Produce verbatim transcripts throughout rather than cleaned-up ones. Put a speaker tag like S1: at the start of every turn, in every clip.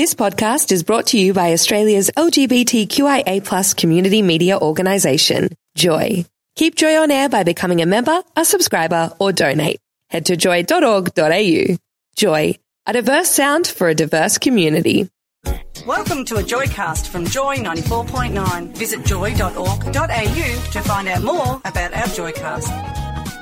S1: This podcast is brought to you by Australia's L G B T Q I A plus community media organisation, Joy. Keep Joy on air by becoming a member, a subscriber, or donate. Head to joy dot org dot a u. Joy, a diverse sound for a diverse community.
S2: Welcome to a Joycast from Joy ninety-four point nine. Visit joy dot org dot a u to find out more about our Joycast.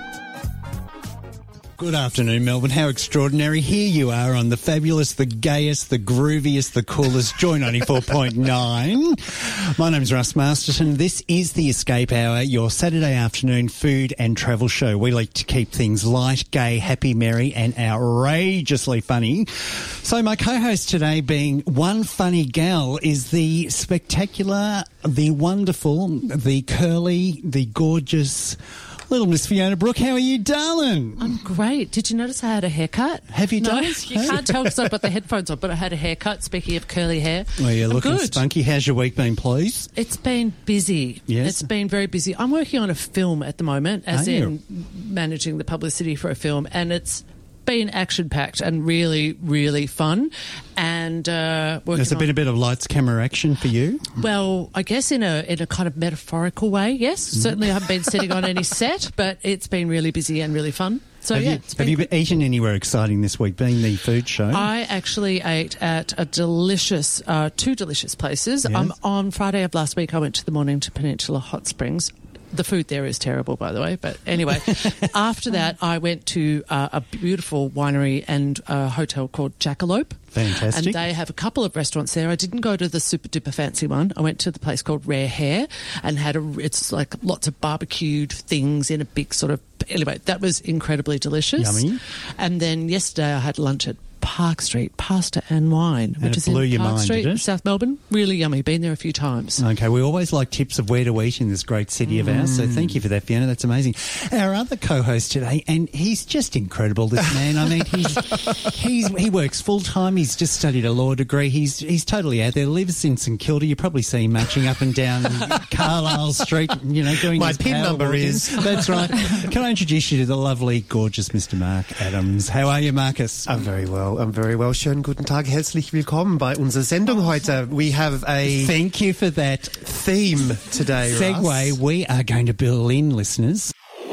S3: Good afternoon, Melbourne. How extraordinary. Here you are on the fabulous, the gayest, the grooviest, the coolest Joy ninety-four point nine. My name's Russ Masterton. This is the Escape Hour, your Saturday afternoon food and travel show. We like to keep things light, gay, happy, merry and outrageously funny. So my co-host today, being one funny gal, is the spectacular, the wonderful, the curly, the gorgeous little Miss Fiona Brooke. How are you, darling?
S4: I'm great. Did you notice I had a haircut?
S3: Have you done
S4: no,
S3: it?
S4: You can't tell because I've got the headphones on, but I had a haircut, speaking of curly hair.
S3: Well, you're
S4: I'm
S3: looking
S4: good.
S3: spunky. How's your week been, please?
S4: It's been busy.
S3: Yes?
S4: It's been very busy. I'm working on a film at the moment, as
S3: Are
S4: in
S3: you?
S4: managing the publicity for a film, and it's been action-packed and really, really fun. And uh, working
S3: There's
S4: on,
S3: been a bit of lights, camera action for you.
S4: well, I guess in a in a kind of metaphorical way, yes. Certainly I haven't been sitting on any set, but it's been really busy and really fun. So,
S3: have
S4: yeah.
S3: you,
S4: it's
S3: have
S4: been
S3: you
S4: good.
S3: eaten anywhere exciting this week, being the food show?
S4: I actually ate at a delicious, uh, two delicious places.
S3: Yes.
S4: Um, on Friday of last week, I went to the Mornington Peninsula Hot Springs. The food there is terrible, by the way. But anyway, after that, I went to uh, a beautiful winery and uh, hotel called Jackalope.
S3: Fantastic.
S4: And they have a couple of restaurants there. I didn't go to the super duper fancy one. I went to the place called Rare Hair and had a, it's like lots of barbecued things in a big sort of, anyway, that was incredibly delicious.
S3: Yummy.
S4: And then yesterday I had lunch at Park Street, Pasta and Wine,
S3: And
S4: which
S3: it
S4: is
S3: blew
S4: in
S3: your
S4: Park
S3: mind,
S4: Street,
S3: did it?
S4: South Melbourne. Really yummy. Been there a few times.
S3: Okay, we always like tips of where to eat in this great city of ours, so thank you for that, Fiona. That's amazing. Our other co-host today, and he's just incredible, this man. I mean, he's, he's he works full-time. He's just studied a law degree. He's he's totally out there, lives in St Kilda. You probably see him marching up and down Carlisle Street, you know, doing
S5: My
S3: his
S5: pin
S3: power
S5: number
S3: walking.
S5: is.
S3: That's right. Can I introduce you to the lovely, gorgeous Mister Mark Adams. How are you, Marcus?
S5: I'm very well. I'm very well. Schönen guten Tag. Herzlich willkommen bei unserer Sendung heute. We have a
S3: Thank you for that
S5: theme today,
S3: segue.
S5: Russ.
S3: We are going to Berlin, listeners.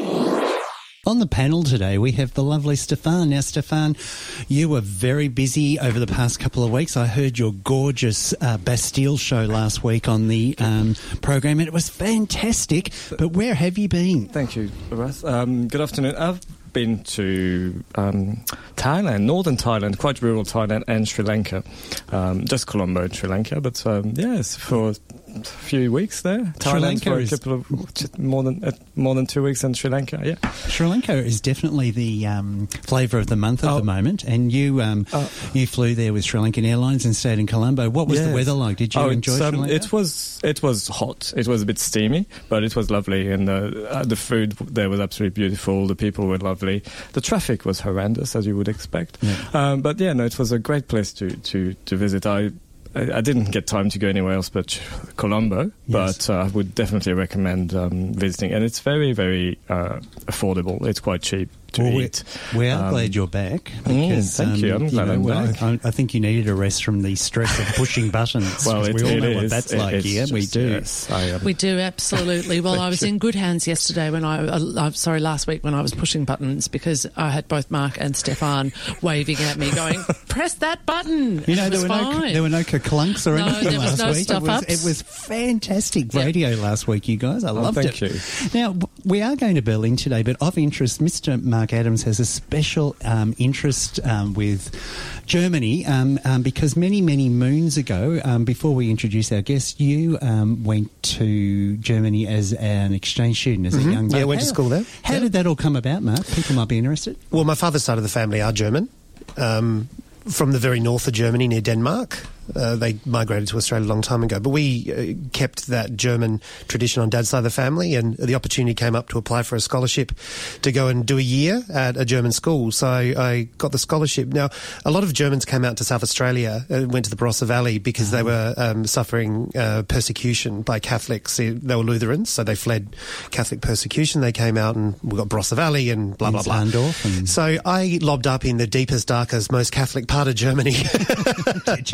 S3: On the panel today, we have the lovely Stefan. Now, Stefan, you were very busy over the past couple of weeks. I heard your gorgeous uh, Bastille show last week on the um, program, and it was fantastic. But where have you been?
S6: Thank you, Russ. Um, good afternoon. I've been to um, Thailand, northern Thailand, quite rural Thailand, and Sri Lanka. Um, just Colombo in Sri Lanka, but um, yes, for a few weeks there. Thailand
S3: Lanka
S6: for a
S3: is-
S6: couple of more than uh, more than two weeks in Sri Lanka. Yeah.
S3: Sri Lanka is definitely the um, flavour of the month at
S6: Oh.
S3: the moment, and you um,
S6: Oh.
S3: you flew there with Sri Lankan Airlines and stayed in Colombo. What was the
S6: Yes.
S3: weather like? Did you
S6: Oh,
S3: enjoy
S6: it's,
S3: Sri
S6: um,
S3: Lanka?
S6: It was it was hot. It was a bit steamy, but it was lovely, and the uh, the food there was absolutely beautiful. The people were lovely. The traffic was horrendous, as you would expect.
S3: Yeah.
S6: Um, but yeah, no, it was a great place to to, to visit. I. I I didn't get time to go anywhere else but Colombo,
S3: Yes.
S6: but uh, I would definitely recommend um, visiting. And it's very, very uh, affordable. It's quite cheap to
S3: Well,
S6: eat.
S3: We're, we are
S6: Um,
S3: glad you're back.
S6: mm,
S3: Because,
S6: thank you.
S3: um,
S6: I'm glad I'm
S3: well,
S6: back.
S3: I, I think you needed a rest from the stress of pushing buttons.
S6: Well,
S3: because
S6: it,
S3: we all
S6: it
S3: know
S6: is.
S3: what that's
S6: It-
S3: like
S6: it's
S3: here. we
S6: just-
S3: do.
S6: Yes, I, um,
S4: We do, absolutely. Well, I was in good hands yesterday when I, uh, uh, sorry, last week when I was pushing buttons because I had both Mark and Stefan waving at me going, press that button.
S3: You know,
S4: it
S3: there
S4: was
S3: were, no,
S4: fine.
S3: there were no clunks or
S4: No,
S3: anything
S4: there was
S3: last
S4: no
S3: week.
S4: stuff
S3: it, was,
S4: ups.
S3: it was fantastic
S4: Yep.
S3: radio last week, you guys. I loved
S6: thank
S3: it.
S6: you.
S3: Now, w- we are going to Berlin today, but of interest, Mister Mark Adams has a special um, interest um, with Germany um, um, because many, many moons ago, um, before we introduce our guest, you um, went to Germany as an exchange student, as a young
S5: Yeah, I
S3: man.
S5: went to
S3: How-
S5: school there.
S3: How
S5: Yeah.
S3: did that all come about, Mark? People might be interested.
S5: Well, my father's side of the family are German, um, from the very north of Germany near Denmark. Uh, they migrated to Australia a long time ago, but we uh, kept that German tradition on Dad's side of the family, and the opportunity came up to apply for a scholarship to go and do a year at a German school. So I, I got the scholarship. Now, a lot of Germans came out to South Australia and went to the Barossa Valley because they were um, suffering uh, persecution by Catholics. They were Lutherans, so they fled Catholic persecution. They came out and we got Barossa Valley and blah, blah, blah.
S3: Zahndorf and-
S5: So I lobbed up in the deepest, darkest, most Catholic part of Germany.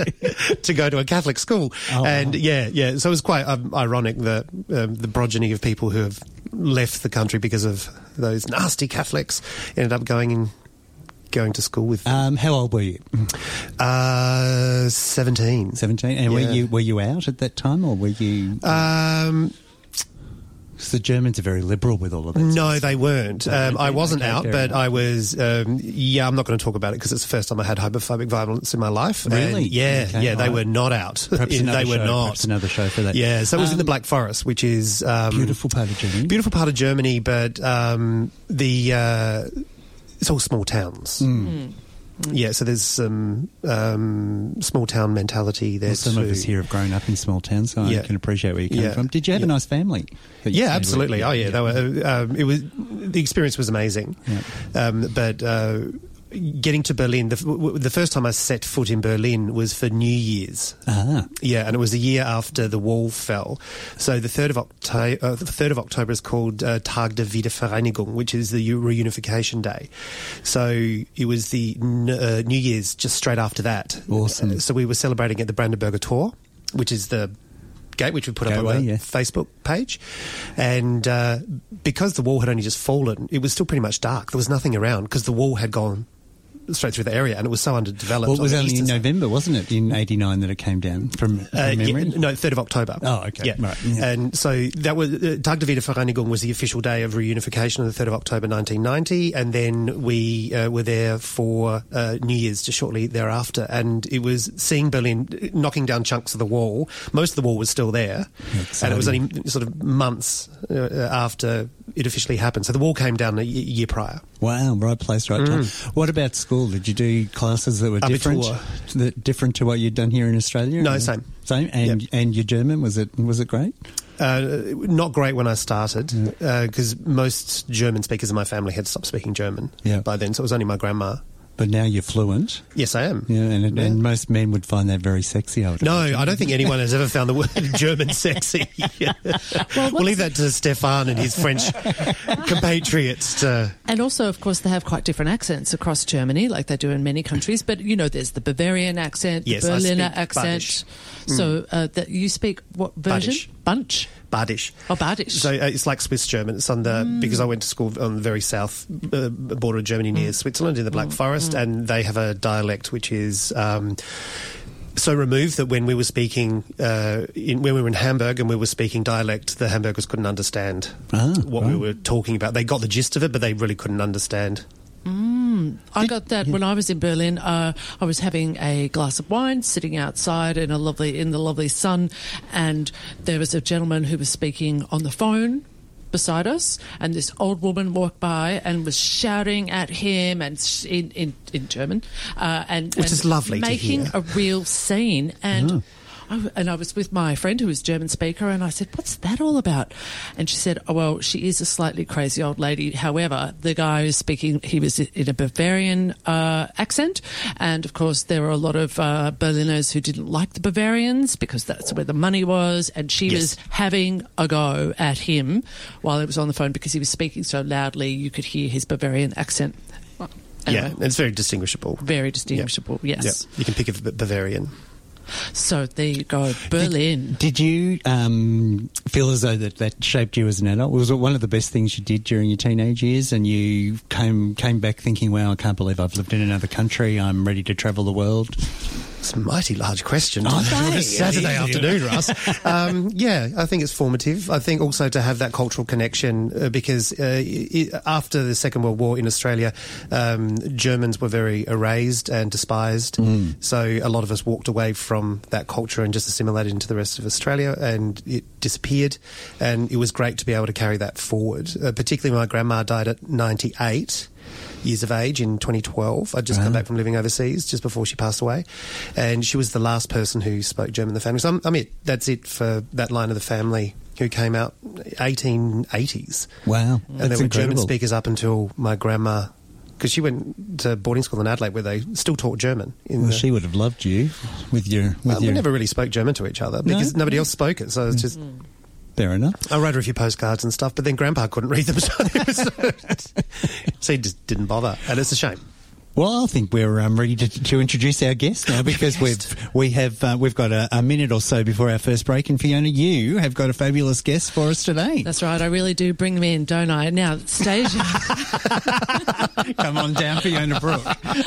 S5: to go to a Catholic school.
S3: Oh,
S5: and
S3: wow.
S5: yeah, yeah. So it was quite um, ironic that um, the progeny of people who have left the country because of those nasty Catholics ended up going in, going to school with.
S3: Um, how old were you?
S5: Uh, seventeen.
S3: Seventeen. And
S5: Yeah.
S3: were you were you out at that time, or were you?
S5: Um,
S3: 'Cause the Germans are very liberal with all of that.
S5: no, they weren't. Um, I wasn't
S3: Okay,
S5: out,
S3: fair
S5: but
S3: enough.
S5: I was. Um, yeah, I'm not going to talk about it because it's the first time I had homophobic violence in my life.
S3: Really?
S5: And yeah,
S3: Okay,
S5: yeah, they
S3: right.
S5: were not out.
S3: Perhaps another
S5: they were
S3: show,
S5: not.
S3: perhaps another show for that.
S5: Yeah, so it was in the
S3: Um,
S5: Black Forest, which is um,
S3: Beautiful part of Germany.
S5: Beautiful part of Germany, but um, the uh, it's all small towns.
S3: Mm.
S5: Yeah, so there's some um, small town mentality there
S3: Well, some
S5: too.
S3: of us here have grown up in small towns, so
S5: Yeah.
S3: I can appreciate where you come
S5: Yeah.
S3: from. Did you have
S5: Yeah.
S3: a nice family? that you
S5: Yeah,
S3: stayed
S5: absolutely.
S3: with?
S5: Oh, yeah. They were. Um, it was the experience was amazing, um, but. Uh, Getting to Berlin, the, w- the first time I set foot in Berlin was for New Year's.
S3: Ah.
S5: Yeah, and it was a year after the wall fell. So the third of October, uh, the third of October is called uh, Tag der Wiedervereinigung, which is the reunification day. So it was the n- uh, New Year's just straight after that.
S3: Awesome.
S5: Uh, so we were celebrating at the Brandenburger Tor, which is the gate which we put up
S3: Gateway,
S5: on the
S3: yeah.
S5: Facebook page. And uh, because the wall had only just fallen, it was still pretty much dark. There was nothing around because the wall had gone straight through the area and it was so underdeveloped.
S3: Well, it was
S5: on the
S3: only in
S5: eastern side.
S3: November, wasn't it, in eighty-nine that it came down from, from
S5: Uh,
S3: memory?
S5: yeah, no, third of October.
S3: Oh, okay.
S5: Yeah.
S3: Right, yeah.
S5: And so that was, uh, Tag der Wiedervereinigung was the official day of reunification on the third of October nineteen ninety, and then we uh, were there for uh, New Year's just shortly thereafter, and it was seeing Berlin knocking down chunks of the wall. Most of the wall was still there,
S3: Exciting.
S5: and it was only sort of months uh, after it officially happened. So the wall came down a y- year prior.
S3: Wow, right place, right time. What about school? Did you do classes that were different,
S5: Abitur.
S3: that different to what you'd done here in Australia?
S5: No,
S3: Or-
S5: same.
S3: Same, and
S5: Yep.
S3: and your German, was it was it great?
S5: Uh, not great when I started, because most German speakers in my family had stopped speaking German
S3: Yeah.
S5: by then, so it was only my grandma.
S3: But now you're fluent.
S5: Yes, I am.
S3: Yeah, and,
S5: Yeah.
S3: and most men would find that very sexy. I would
S5: No,
S3: imagine.
S5: I don't think anyone has ever found the word German sexy. we'll leave that to Stefan and his French compatriots to...
S4: And also, of course, they have quite different accents across Germany, like they do in many countries. But, you know, there's the Bavarian accent, the
S5: Yes, I
S4: Berliner
S5: speak
S4: accent.
S5: Badisch.
S4: So uh, that you speak what version?
S5: Badisch.
S4: Bunch?
S5: Badisch.
S4: Oh, Badisch.
S5: So uh, it's like Swiss German. It's on the because I went to school on the very south uh, border of Germany near Switzerland in the Black Forest, and they have a dialect which is um, so removed that when we were speaking uh, in, when we were in Hamburg and we were speaking dialect, the Hamburgers couldn't understand
S3: Ah,
S5: what we
S3: right.
S5: were talking about. They got the gist of it, but they really couldn't understand.
S4: I got that when I was in Berlin. Uh, I was having a glass of wine, sitting outside in a lovely in the lovely sun, and there was a gentleman who was speaking on the phone beside us, and this old woman walked by and was shouting at him and sh- in in, in German, uh, and
S5: Which
S4: and
S5: is lovely to
S4: making
S5: hear.
S4: a real scene and. I, and I was with my friend who was a German speaker, and I said, "What's that all about?" And she said, "Oh, well, she is a slightly crazy old lady. However, the guy who's speaking, he was in a Bavarian uh, accent, and of course, there were a lot of uh, Berliners who didn't like the Bavarians because that's where the money was, and she
S5: Yes.
S4: was having a go at him while he was on the phone because he was speaking so loudly you could hear his Bavarian accent." Well, anyway,
S5: Yeah, it's very distinguishable.
S4: very distinguishable. Yes.
S5: Yeah, you can pick a B- Bavarian.
S4: So there you go, Berlin.
S3: Did you um, feel as though that, that shaped you as an adult? Was it one of the best things you did during your teenage years, and you came came back thinking, "Wow, I can't believe I've lived in another country. I'm ready to travel the world"?
S5: It's a mighty large question
S3: Oh,
S5: on
S3: thank
S5: a
S3: you.
S5: Saturday afternoon, Russ. Um, yeah, I think it's formative. I think also to have that cultural connection uh, because uh, i after the Second World War in Australia, um, Germans were very erased and despised. So a lot of us walked away from that culture and just assimilated into the rest of Australia, and it disappeared. And it was great to be able to carry that forward. Uh, particularly, my grandma died at ninety-eight. Years of age in twenty twelve. I'd just come
S3: Wow.
S5: back from living overseas just before she passed away, and she was the last person who spoke German in the family. So I'm, I'm it. That's it for that line of the family who came out eighteen eighties.
S3: Wow,
S5: And
S3: that's
S5: there were German
S3: incredible.
S5: speakers up until my grandma, because she went to boarding school in Adelaide where they still taught German. In
S3: Well,
S5: the,
S3: she would have loved you with your with
S5: Uh, we
S3: your.
S5: never really spoke German to each other because
S3: No?
S5: nobody else spoke it. So it's just
S3: Fair enough.
S5: I wrote her a few postcards and stuff, but then Grandpa couldn't read them, so, it was, so he just didn't bother, and it's a shame.
S3: Well, I think we're um, ready to, to introduce our guest now because we've we have uh, we've got a, a minute or so before our first break, and Fiona, you have got a fabulous guest for us today.
S4: That's right. I really do bring them in, don't I? Now, Stasia.
S3: Come on down, Fiona Brooke.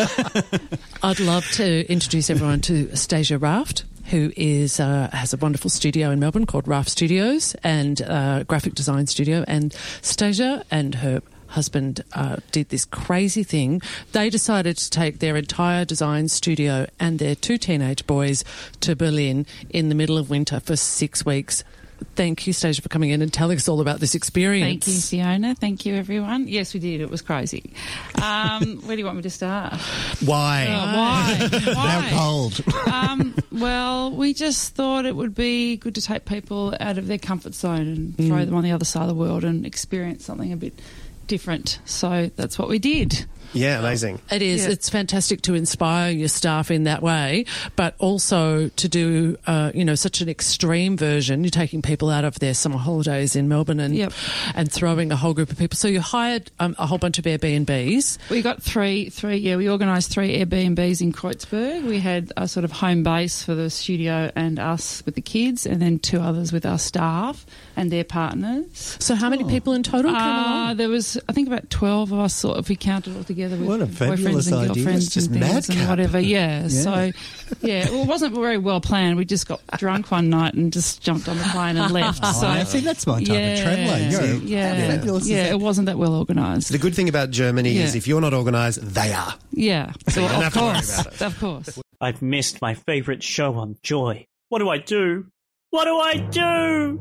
S4: I'd love to introduce everyone to Stasia Raft, who is uh, has a wonderful studio in Melbourne called Raft Studios and uh, graphic design studio. And Stasia and her husband uh, did this crazy thing. They decided to take their entire design studio and their two teenage boys to Berlin in the middle of winter for six weeks. Thank you, Stasia, for coming in and telling us all about this experience.
S7: Thank you, Fiona. Thank you, everyone. Yes, we did. It was crazy. Um, where do you want me to start?
S3: Why?
S7: Oh, why? Why?
S3: How cold?
S7: um, well, we just thought it would be good to take people out of their comfort zone and throw
S4: Mm.
S7: them on the other side of the world and experience something a bit different. So that's what we did.
S5: Yeah, amazing.
S4: It is.
S7: Yeah.
S4: It's fantastic to inspire your staff in that way, but also to do, uh, you know, such an extreme version. You're taking people out of their summer holidays in Melbourne and
S7: Yep.
S4: and throwing a whole group of people. So you hired um, a whole bunch of Airbnbs.
S7: We got three, three. Yeah, we organised three Airbnbs in Kreuzberg. We had a sort of home base for the studio and us with the kids, and then two others with our staff and their partners.
S4: So how many people in total came
S7: Uh,
S4: along?
S7: there was, I think, about twelve of us, sort of, if we counted all together with
S3: What a fabulous
S7: boyfriends and
S3: idea.
S7: girlfriends
S3: It's just
S7: and things and
S3: madcap.
S7: whatever. Yeah.
S3: Yeah.
S7: So, yeah, well, it wasn't very well planned. We just got drunk one night and just jumped on the plane and left.
S3: Oh,
S7: so,
S3: I see, that's my type of traveller. You're
S7: yeah,
S3: how fabulous is
S7: yeah,
S3: that?
S7: it wasn't that well organised.
S5: The good thing about Germany is
S7: Yeah.
S5: if you're not organised, they are.
S7: Yeah,
S5: So you don't
S7: of
S5: have to worry
S7: course,
S5: about it.
S7: of course.
S8: I've missed my favourite show on Joy. What do I do? What do I do?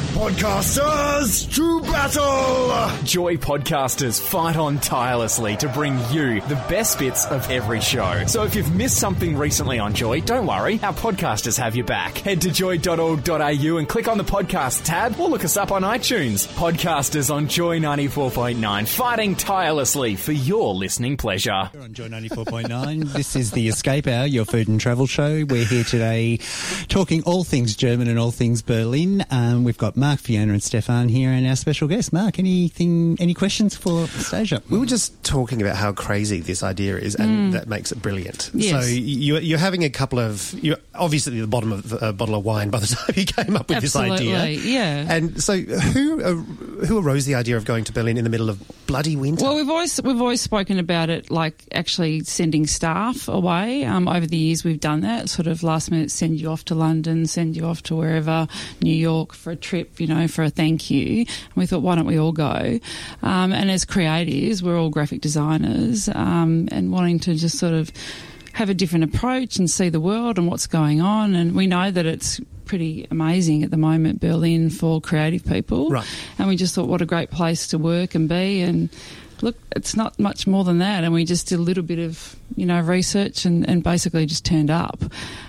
S9: Podcasters to battle! Joy podcasters fight on tirelessly to bring you the best bits of every show. So if you've missed something recently on Joy, don't worry, our podcasters have your back. Head to joy dot org dot a u and click on the podcast tab or look us up on iTunes. Podcasters on Joy ninety-four point nine, fighting tirelessly for your listening pleasure.
S3: You're on Joy ninety-four point nine. This is the Escape Hour, your food and travel show. We're here today talking all things German and all things Berlin. Um, we've got Mark, Fiona and Stefan here and our special guest. Mark, anything, any questions for Stasia?
S5: We were just talking about how crazy this idea is, and that makes it brilliant.
S7: Yes.
S5: So you, you're having a couple of, you're obviously at the bottom of a bottle of wine by the time you came up with
S7: Absolutely,
S5: this idea.
S7: yeah.
S5: And so who uh, who arose the idea of going to Berlin in the middle of bloody winter?
S7: Well, we've always we've always spoken about it, like actually sending staff away. Um, over the years, we've done that. Sort of last minute, send you off to London, send you off to wherever, New York for a trip, you know, for a thank you. And we thought, why don't we all go? Um, and as creatives, we're all graphic designers, um, and wanting to just sort of have a different approach and see the world and what's going on. And we know that it's pretty amazing at the moment, Berlin, for creative people.
S5: Right.
S7: And we just thought, what a great place to work and be. And look, it's not much more than that. And we just did a little bit of, you know, research and, and basically just turned up.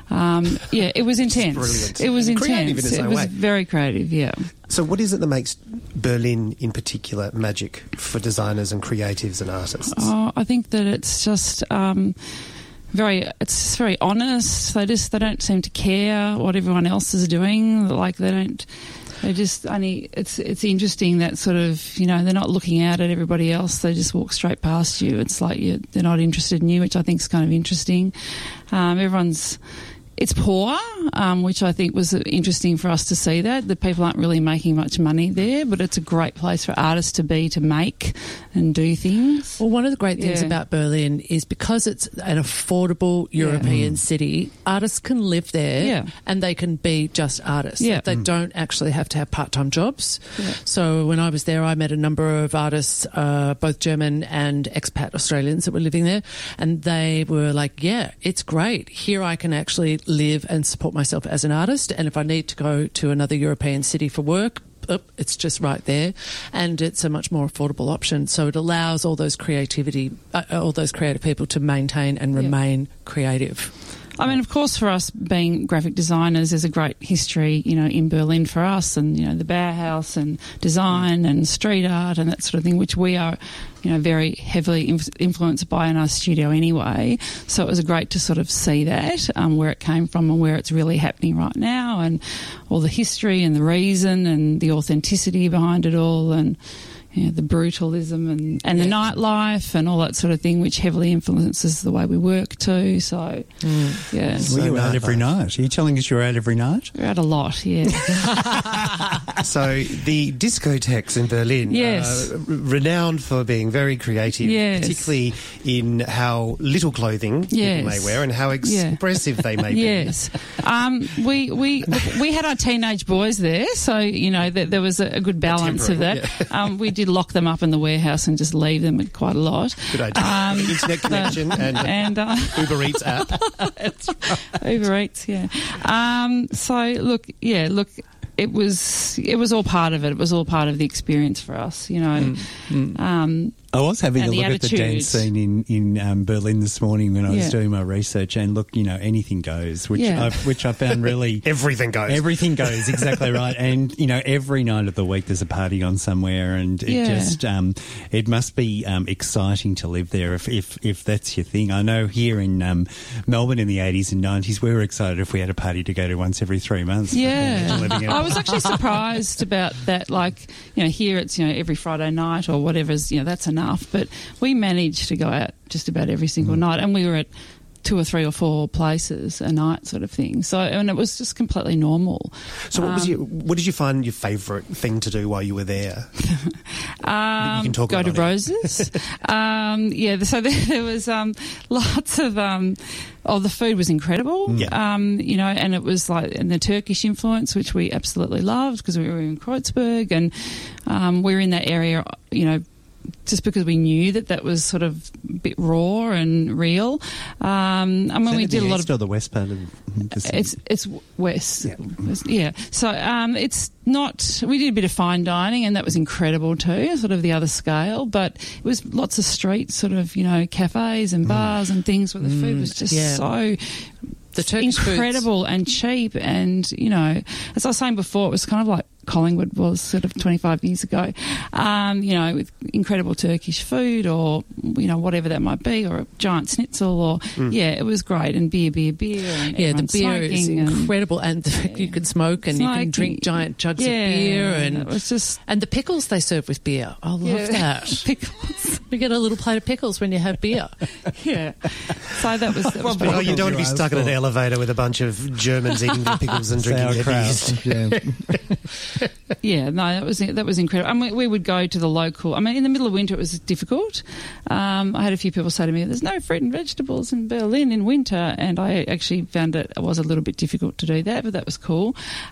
S7: Um, yeah, it was intense.
S5: brilliant.
S7: It was
S5: And creative
S7: intense.
S5: in its
S7: It
S5: own
S7: was
S5: way.
S7: very creative, yeah.
S5: So what is it that makes Berlin in particular magic for designers and creatives and artists?
S7: Oh, I think that it's just um, very, it's just very honest. They just, they don't seem to care what everyone else is doing. Like they don't, they just only, it's, it's interesting that sort of, you know, they're not looking out at everybody else. They just walk straight past you. It's like you, they're not interested in you, which I think is kind of interesting. Um, everyone's, it's poor, um, which I think was interesting for us to see that. The people aren't really making much money there, but it's a great place for artists to be, to make and do things.
S4: Well, one of the great things
S7: Yeah.
S4: about Berlin is because it's an affordable European city, artists can live there
S7: Yeah.
S4: and they can be just artists.
S7: Yeah.
S4: They don't actually have to have part-time jobs. So when I was there, I met a number of artists, uh, both German and expat Australians that were living there, and they were like, yeah, it's great. Here I can actually live and support myself as an artist, and if I need to go to another European city for work, Up, it's just right there, and it's a much more affordable option. So it allows all those creativity, uh, all those creative people to maintain and remain creative.
S7: I mean, of course, for us being graphic designers, there's a great history, you know, in Berlin for us, and, you know, the Bauhaus and design and street art and that sort of thing, which we are, you know, very heavily inf- influenced by in our studio anyway. So it was great to sort of see that, um, where it came from and where it's really happening right now, and all the history and the reason and the authenticity behind it all. And you know, the brutalism and, and the nightlife and all that sort of thing, which heavily influences the way we work too. So,
S4: Mm.
S7: yeah.
S3: Were you out every night? Are you telling us you're out every night?
S7: We're out a lot, yeah.
S5: So the discotheques in Berlin
S7: Yes.
S5: are r- renowned for being very creative,
S7: Yes.
S5: particularly in how little clothing people
S7: Yes.
S5: may wear and how
S7: Yeah.
S5: expressive they may be.
S7: Yes. Um, we, we, we had our teenage boys there, so, you know, th- there was a, a good balance of that.
S5: Temporary,
S7: Um, we did lock them up in the warehouse and just leave them quite a lot.
S5: Good idea.
S7: Um,
S5: Internet connection and,
S7: and uh,
S5: Uber Eats app.
S7: Uber Eats, yeah. Um, so look, yeah, look, it was it was all part of it. It was all part of the experience for us, you know.
S3: Mm,
S7: Um,
S3: I was having a
S7: and the
S3: look at the dance
S7: attitude.
S3: scene in in um, Berlin this morning when I was
S7: Yeah.
S3: doing my research, and look, you know, anything goes, which
S7: Yeah.
S3: I, which I found really
S5: Everything goes.
S3: everything goes exactly right, and you know, every night of the week there's a party on somewhere, and it
S7: Yeah.
S3: just um, it must be um, exciting to live there if, if if that's your thing. I know here in um, Melbourne in the eighties and nineties we were excited if we had a party to go to once every three months.
S7: Yeah,
S3: Living in-
S7: I was actually surprised about that. Like, you know, here it's, you know, every Friday night or whatever's, you know, that's enough. But we managed to go out just about every single
S3: Mm.
S7: night, and we were at two or three or four places a night, sort of thing. So, and it was just completely normal.
S5: So what was
S7: Um,
S5: your, what did you find your favourite thing to do while you were there?
S7: Um,
S5: You can talk
S7: go
S5: about
S7: to
S5: it.
S7: Roses. um, yeah, so there, there was um, lots of. Um, oh, the food was incredible.
S5: Yeah.
S7: Um, you know, and it was like, and the Turkish influence, which we absolutely loved because we were in Kreuzberg, and um, we were in that area. You know, just because we knew that that was sort of a bit raw and real. Um, I mean,
S3: Is that
S7: we
S3: in
S7: did
S3: the
S7: a lot
S3: east
S7: of.
S3: or the west part of the city?
S7: It's it's west,
S3: Yeah.
S7: West- yeah. So um, it's not. We did a bit of fine dining, and that was incredible too, sort of the other scale. But it was lots of street, sort of, you know, cafes and bars and things where the food was just
S4: yeah.
S7: so.
S4: The Turkish
S7: incredible and cheap, and you know, as I was saying before, it was kind of like Collingwood was sort of twenty-five years ago. Um, you know, with incredible Turkish food, or you know, whatever that might be, or a giant schnitzel, or yeah, it was great. And beer, beer, beer. And
S4: Yeah, the
S7: everyone's
S4: beer is
S7: smoking and-
S4: incredible, and the fact you can smoke and you can
S7: Smoking.
S4: drink giant jugs
S7: yeah,
S4: of beer, and
S7: it was just
S4: and the pickles they serve with beer. I love
S7: Yeah.
S4: that.
S7: pickles.
S4: You get a little plate of pickles when you have beer.
S7: Yeah, so that was. That was pretty
S5: Oh, you
S7: cool.
S5: don't want to be
S3: Your
S5: stuck in an
S3: eyes
S5: elevator with a bunch of Germans eating their pickles and drinking their beers.
S3: Sauerkraut. Yeah.
S7: Yeah, no, that was that was incredible. I mean, we would go to the local. I mean, in the middle of winter, it was difficult. Um, I had a few people say to me, "There's no fruit and vegetables in Berlin in winter," and I actually found it was a little bit difficult to do that, but that was cool.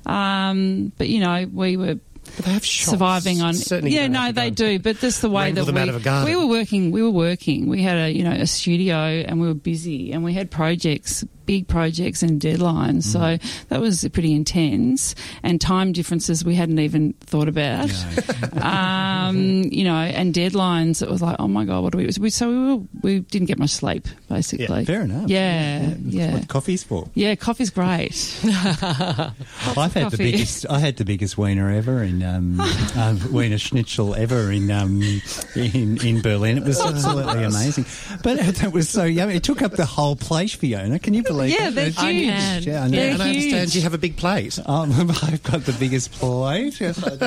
S7: Um, but you know, we were.
S5: But they have shops.
S7: Surviving on,
S5: Certainly you
S7: yeah,
S5: don't
S7: no,
S5: have to
S7: they
S5: go
S7: do, but that's the way
S5: wrangle
S7: that
S5: them
S7: we
S5: out of a garden.
S7: we were working. We were working. We had a you know a studio, and we were busy, and we had projects, big projects and deadlines. So that was pretty intense, and time differences we hadn't even thought about. um, you know, and deadlines. It was like, oh my god, what do we? we so we were, we didn't get much sleep, basically.
S3: Fair enough.
S7: Yeah,
S3: That's
S7: yeah.
S3: what coffee's for.
S7: Yeah, coffee's great.
S3: I've had the
S7: coffee.
S3: biggest. I had the biggest wiener ever in um, um, wiener schnitzel ever in um, in in Berlin. It was absolutely amazing, but it was so yummy. It took up the whole plate, Fiona. Can you believe?
S7: Yeah,
S3: it?
S7: they're
S3: It's
S7: huge.
S4: can.
S3: Yeah, I know.
S7: They're
S5: And I understand
S7: huge.
S5: you have a big plate.
S3: Um, I've got the biggest plate. Yes, I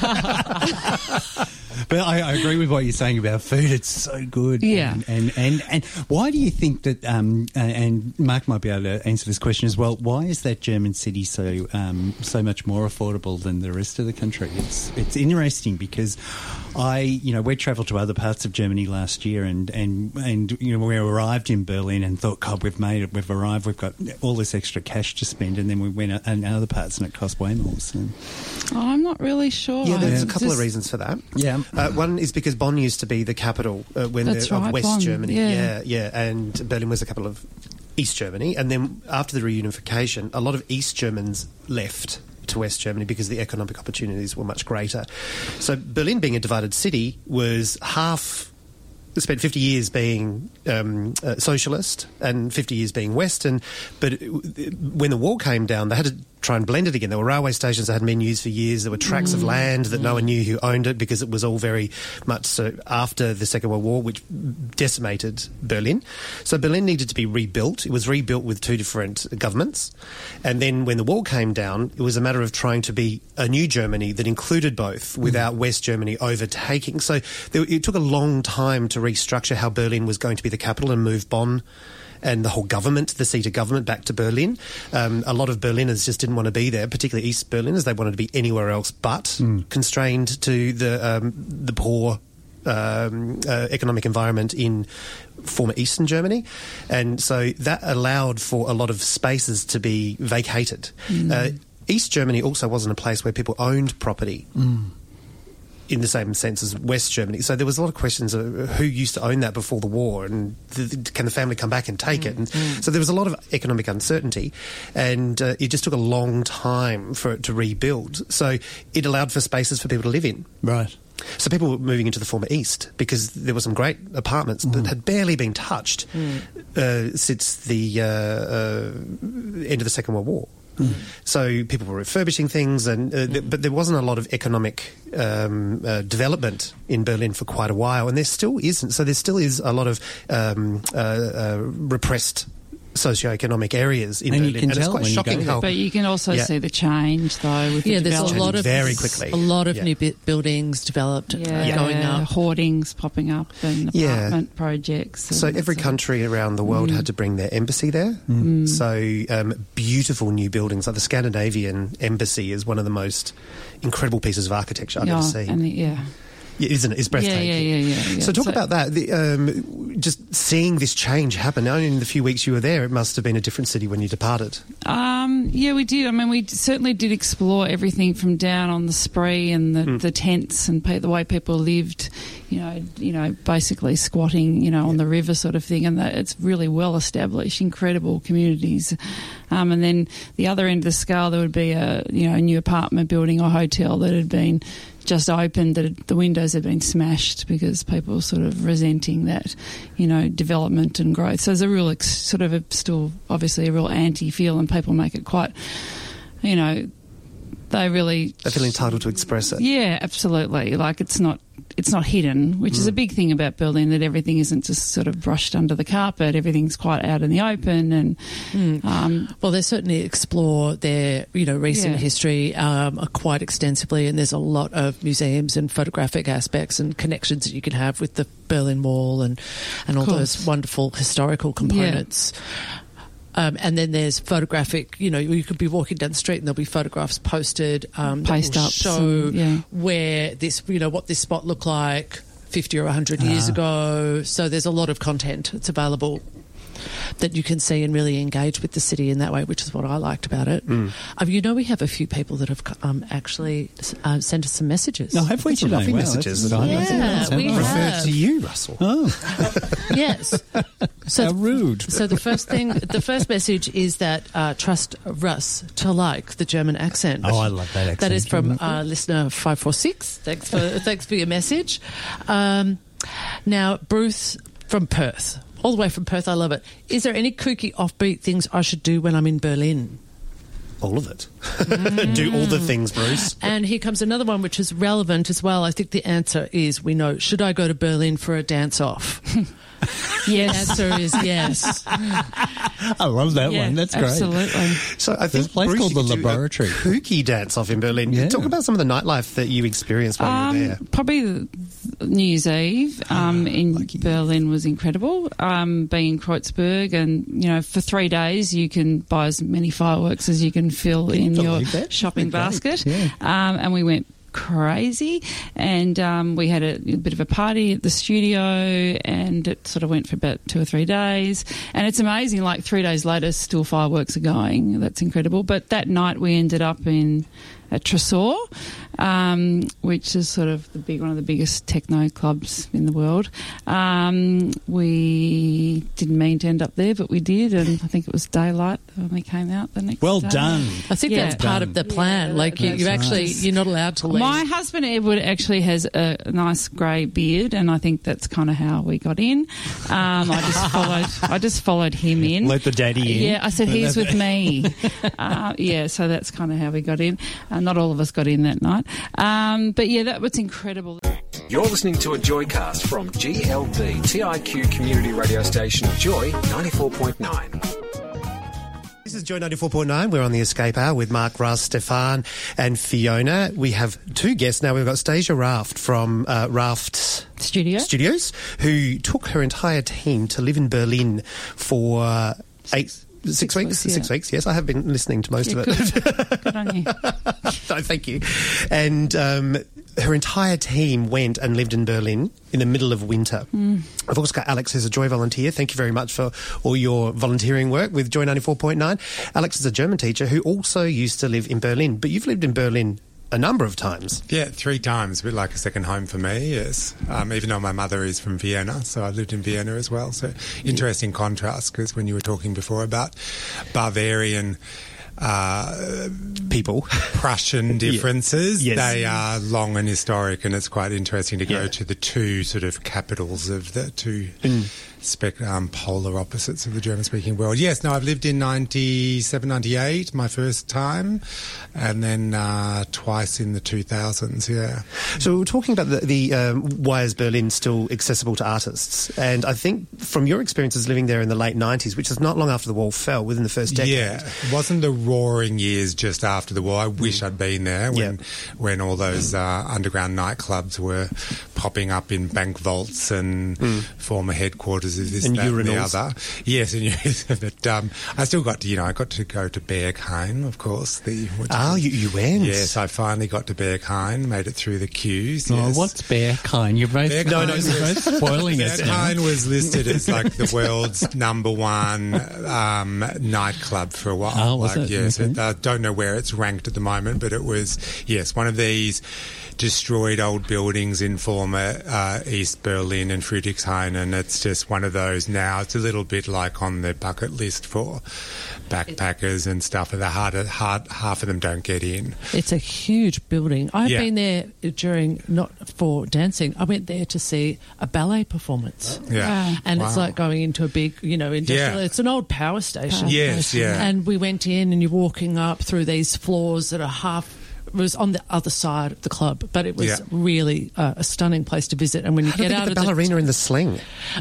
S3: do. But I, I agree with what you're saying about food. It's so good.
S7: Yeah.
S3: And and, and, and why do you think that, um, uh, and Mark might be able to answer this question as well, why is that German city so um, so much more affordable than the rest of the country? It's it's interesting because I, you know, we travelled to other parts of Germany last year and, and, and, you know, we arrived in Berlin and thought, God, we've made it, we've arrived, we've got all this extra cash to spend, and then we went out in other parts and it cost way more. So.
S7: Oh, I'm not really sure.
S5: Yeah, there's
S7: I
S5: a couple
S7: just-
S5: of reasons for that.
S3: Yeah.
S5: Uh, one is because Bonn used to be the capital uh, when
S7: That's
S5: the, of
S7: right,
S5: West
S7: Bonn,
S5: Germany.
S7: yeah.
S5: yeah, yeah, and Berlin was the capital of East Germany. And then after the reunification, a lot of East Germans left to West Germany because the economic opportunities were much greater. So Berlin, being a divided city, was half. Spent fifty years being um, uh, socialist and fifty years being Western, but it, when the wall came down, they had to try and blend it again. There were railway stations that hadn't been used for years. There were tracts mm. of land that mm. no one knew who owned it because it was all very much so after the Second World War, which decimated Berlin. So Berlin needed to be rebuilt. It was rebuilt with two different governments. And then when the wall came down, it was a matter of trying to be a new Germany that included both without mm. West Germany overtaking. So there, it took a long time to restructure how Berlin was going to be the capital and move Bonn and the whole government, the seat of government, back to Berlin. Um, a lot of Berliners just didn't want to be there, particularly East Berliners. They wanted to be anywhere else but mm. constrained to the um, the poor um, uh, economic environment in former Eastern Germany. And so that allowed for a lot of spaces to be vacated. Mm. Uh, East Germany also wasn't a place where people owned property. Mm. in the same sense as West Germany. So there was a lot of questions of who used to own that before the war, and th- can the family come back and take mm. it? And mm. so there was a lot of economic uncertainty, and uh, it just took a long time for it to rebuild. So it allowed for spaces for people to live in.
S3: Right.
S5: So people were moving into the former East because there were some great apartments mm. that had barely been touched mm. uh, since the uh, uh, end of the Second World War. Mm. So people were refurbishing things, and uh, th- but there wasn't a lot of economic um, uh, development in Berlin for quite a while, and there still isn't. So there still is a lot of um, uh, uh, repressed socioeconomic areas in
S3: and
S5: Berlin,
S3: you can
S5: and
S3: tell
S5: it's quite
S3: when
S5: shocking
S3: you go
S5: how.
S7: But you can also
S5: yeah.
S7: see the change, though. With
S4: yeah,
S7: the
S4: there's a lot of
S5: very quickly,
S4: a lot of
S5: yeah.
S4: new bi- buildings developed,
S7: yeah,
S4: uh, going
S7: yeah.
S4: up,
S7: hoardings popping up, and apartment
S5: yeah.
S7: projects.
S5: So every country around the world mm. had to bring their embassy there.
S3: Mm.
S5: So um, beautiful new buildings, like the Scandinavian embassy, is one of the most incredible pieces of architecture I've
S7: yeah,
S5: ever seen.
S7: And the, yeah.
S5: Yeah, isn't it? It's breathtaking.
S7: Yeah, yeah, yeah, yeah, yeah.
S5: So talk
S7: So-
S5: about that. The, um, just seeing this change happen. Only in the few weeks you were there, it must have been a different city when you departed.
S7: Um, yeah, we did. I mean, we certainly did explore everything from down on the Spree and the,
S5: Mm.
S7: the tents and pe- the way people lived. You know, you know, basically squatting, you know, on the river sort of thing, and that it's really well established, incredible communities. Um, and then the other end of the scale, there would be a you know a new apartment building or hotel that had been just opened, that the windows had been smashed because people were sort of resenting that, you know, development and growth. So there's a real ex- sort of a, still obviously a real anti-feel, and people make it quite, you know, they really...
S5: They feel entitled to express it.
S7: Yeah, absolutely. Like it's not it's not hidden, which mm. is a big thing about Berlin, that everything isn't just sort of brushed under the carpet. Everything's quite out in the open. And
S4: mm.
S7: um,
S4: well, they certainly explore their you know recent
S7: Yeah.
S4: history um, quite extensively, and there's a lot of museums and photographic aspects and connections that you can have with the Berlin Wall and and all
S7: course.
S4: those wonderful historical components. Um, and then there's photographic, you know, you could be walking down the street and there'll be photographs posted um, that will
S7: Post-ups
S4: show
S7: and- yeah.
S4: where this, you know, what this spot looked like fifty or one hundred years
S3: Ah.
S4: ago. So there's a lot of content that's available that you can see and really engage with the city in that way, which is what I liked about it.
S5: Mm.
S4: Um, you know, we have a few people that have um, actually uh, sent us some messages.
S3: No, have we
S5: Some
S3: today?
S5: lovely
S3: Wow,
S5: messages.
S3: that's-
S4: Yeah,
S3: that's-
S4: we
S3: that's-
S4: have.
S5: Referred to you, Russell.
S3: Oh,
S4: Yes. So
S3: how rude.
S4: So the first thing, the first message is that uh, trust Russ to like the German accent.
S3: Oh, I love that accent.
S4: That is from
S3: Isn't it?
S4: uh, listener five four six. Thanks for thanks for your message. Um, now, Bruce from Perth, all the way from Perth. I love it. Is there any kooky, offbeat things I should do when I'm in Berlin?
S5: All of it. Do all the things, Bruce.
S4: And here comes another one, which is relevant as well. I think the answer is we know. Should I go to Berlin for a dance off?
S7: yes,
S4: The answer is yes.
S3: I love that
S7: yeah,
S3: one. That's great.
S7: absolutely.
S5: So I
S3: There's
S5: think
S3: a place
S5: Bruce,
S3: called
S5: you
S3: the
S5: could do a
S3: Laboratory.
S5: kooky dance off in Berlin.
S3: Yeah.
S5: Talk about some of the nightlife that you experienced while you were there.
S7: Um, probably the- New Year's Eve um, in
S3: lucky.
S7: Berlin was incredible. Um, being in Kreuzberg, and you know, for three days you can buy as many fireworks as you can fill
S3: Can you
S7: in your
S3: believe that?
S7: shopping
S3: That's great.
S7: basket.
S3: Yeah.
S7: Um, and we went crazy, and um, we had a, a bit of a party at the studio, and it sort of went for about two or three days. And it's amazing, like three days later, still fireworks are going. That's incredible. But that night we ended up in at Tresor, um, which is sort of the big one of the biggest techno clubs in the world. Um, we didn't mean to end up there, but we did, and I think it was daylight when we came out the next
S3: Well
S7: day.
S3: done.
S4: I think
S7: Yeah.
S4: that's part of the plan.
S7: Yeah,
S4: like you,
S7: that's
S4: you actually,
S3: nice.
S4: you're not allowed to leave.
S7: My husband Edward actually has a nice grey beard, and I think that's kind of how we got in. Um, I just followed. I just followed him in.
S3: Let the daddy in.
S7: Yeah, I said he's with me. uh, yeah, so that's kind of how we got in. Uh, not all of us got in that night, um, but yeah, that was incredible.
S9: You're listening to a Joycast from G L D, T I Q community radio station Joy ninety-four point nine.
S5: This is Joy ninety-four point nine. We're on the Escape Hour with Mark, Russ, Stefan and Fiona. We have two guests now. We've got Stasia Raft from uh, Raft
S4: Studio?
S5: Studios, who took her entire team to live in Berlin for uh, eight... Six,
S7: Six
S5: weeks?
S7: weeks, yeah.
S5: Six weeks, yes. I have been listening to most
S7: Yeah,
S5: of it.
S7: good. Good on you.
S5: No, thank you. And um, her entire team went and lived in Berlin in the middle of winter.
S7: Mm.
S5: I've also got Alex, who's a Joy volunteer. Thank you very much for all your volunteering work with Joy ninety-four point nine. Alex is a German teacher who also used to live in Berlin, but you've lived in Berlin a number of times.
S10: Yeah, three times, a bit like a second home for me, yes. Um, even though my mother is from Vienna, so I lived in Vienna as well. So interesting contrast, because when you were talking before about Bavarian uh,
S5: people,
S10: Prussian differences,
S5: Yes.
S10: they are long and historic, and it's quite interesting to go
S5: Yeah.
S10: to the two sort of capitals of the two spec, um, polar opposites of the German-speaking world. Yes, no, I've lived in ninety-seven, ninety-eight, my first time, and then uh, twice in the two thousands, yeah.
S5: So we're talking about the, the um, why is Berlin still accessible to artists? And I think from your experiences living there in the late nineties, which is not long after the wall fell, within the first decade.
S10: Yeah, it wasn't the roaring years just after the war. I wish I'd been there when
S5: Yeah.
S10: when all those uh, underground nightclubs were popping up in bank vaults and former headquarters of this,
S5: And
S10: that, and the
S5: urinals.
S10: other. Yes, and but um, I still got to, you know, I got to go to Berghain, of course. The which
S5: Oh, you, you went?
S10: Yes, I finally got to Berghain, made it through the queues.
S3: Oh,
S10: yes.
S3: what's Berghain? You're both,
S10: Berghain
S3: no, no,
S10: was-
S3: you're both spoiling it now.
S10: Berghain was listed as like the world's number one um, nightclub for a while.
S3: Oh, was
S10: like,
S3: it?
S10: Yes,
S3: Okay.
S10: it, I don't know where it's ranked at the moment, but it was, yes, one of these destroyed old buildings in former uh, East Berlin and Friedrichshain, and it's just one of those now. It's a little bit like on the bucket list for backpackers and stuff, and the harder, hard, half of them don't get in.
S4: It's a huge building. I've
S10: Yeah.
S4: been there during, not for dancing, I went there to see a ballet performance.
S10: Yeah.
S4: And it's
S10: Wow.
S4: like going into a big, you know, industrial,
S10: Yeah.
S4: it's an old power station.
S10: Yes, yeah.
S4: And we went in and you're walking up through these floors that are half, it was on the other side of the club, but it was
S10: Yeah.
S4: really uh, a stunning place to visit. And when you
S5: How do
S4: get
S5: they
S4: out
S5: get
S4: of
S5: the ballerina in the sling?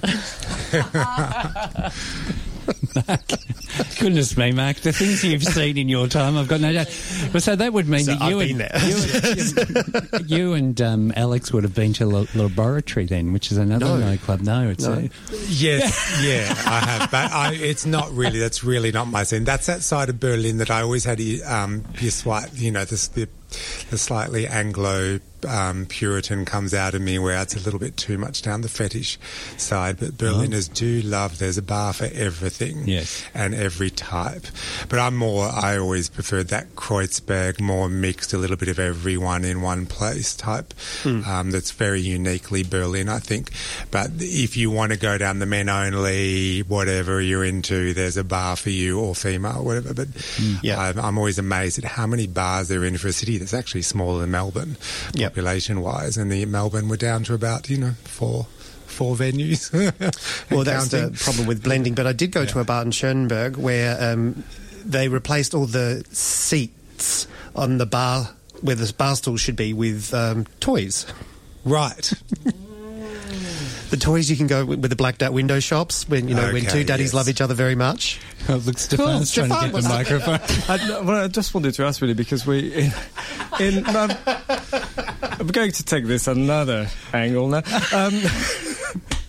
S3: Goodness me, Mark, the things you've seen in your time, I've got no doubt. Well, so that would mean
S5: So
S3: that
S5: I've
S3: you
S5: been
S3: and,
S5: there.
S3: you, you and um, Alex would have been to La- Laboratory then, which is another
S5: No.
S3: nightclub. No, it's
S5: No.
S3: A,
S10: Yes, yeah, I have, but I, it's not really. That's really not my scene. That's that side of Berlin that I always had. Um, this, you know, this the, the slightly Anglo um, Puritan comes out of me, where it's a little bit too much down the fetish side. But Berliners do love. There's a bar for everything,
S3: Yes.
S10: and every type. But I'm more. I always preferred that Kreuzberg, more mixed, a little bit of everyone in one place type. Um, that's very uniquely Berlin, I think. But if you want to go down the men only, whatever you're into, there's a bar for you, or female, whatever. But
S5: Yeah.
S10: I'm, I'm always amazed at how many bars there are in for a city that's actually smaller than Melbourne,
S5: Yep.
S10: population-wise. And the Melbourne, we're down to about, you know, four four venues.
S5: Well, that's the
S10: Counting.
S5: problem with blending. But I did go to a bar in Schönberg where um, they replaced all the seats on the bar, where the bar stool should be, with um, toys.
S10: Right.
S5: The toys you can go with, with the blacked out window shops when, you know, when
S10: Okay,
S5: two daddies
S10: yes.
S5: love each other very much.
S3: oh, look, Stefan's trying
S5: Stefan
S3: to get
S5: was-
S3: the microphone.
S6: I, well, I just wanted to ask really because we, in, in um, I'm going to take this another angle now. Um,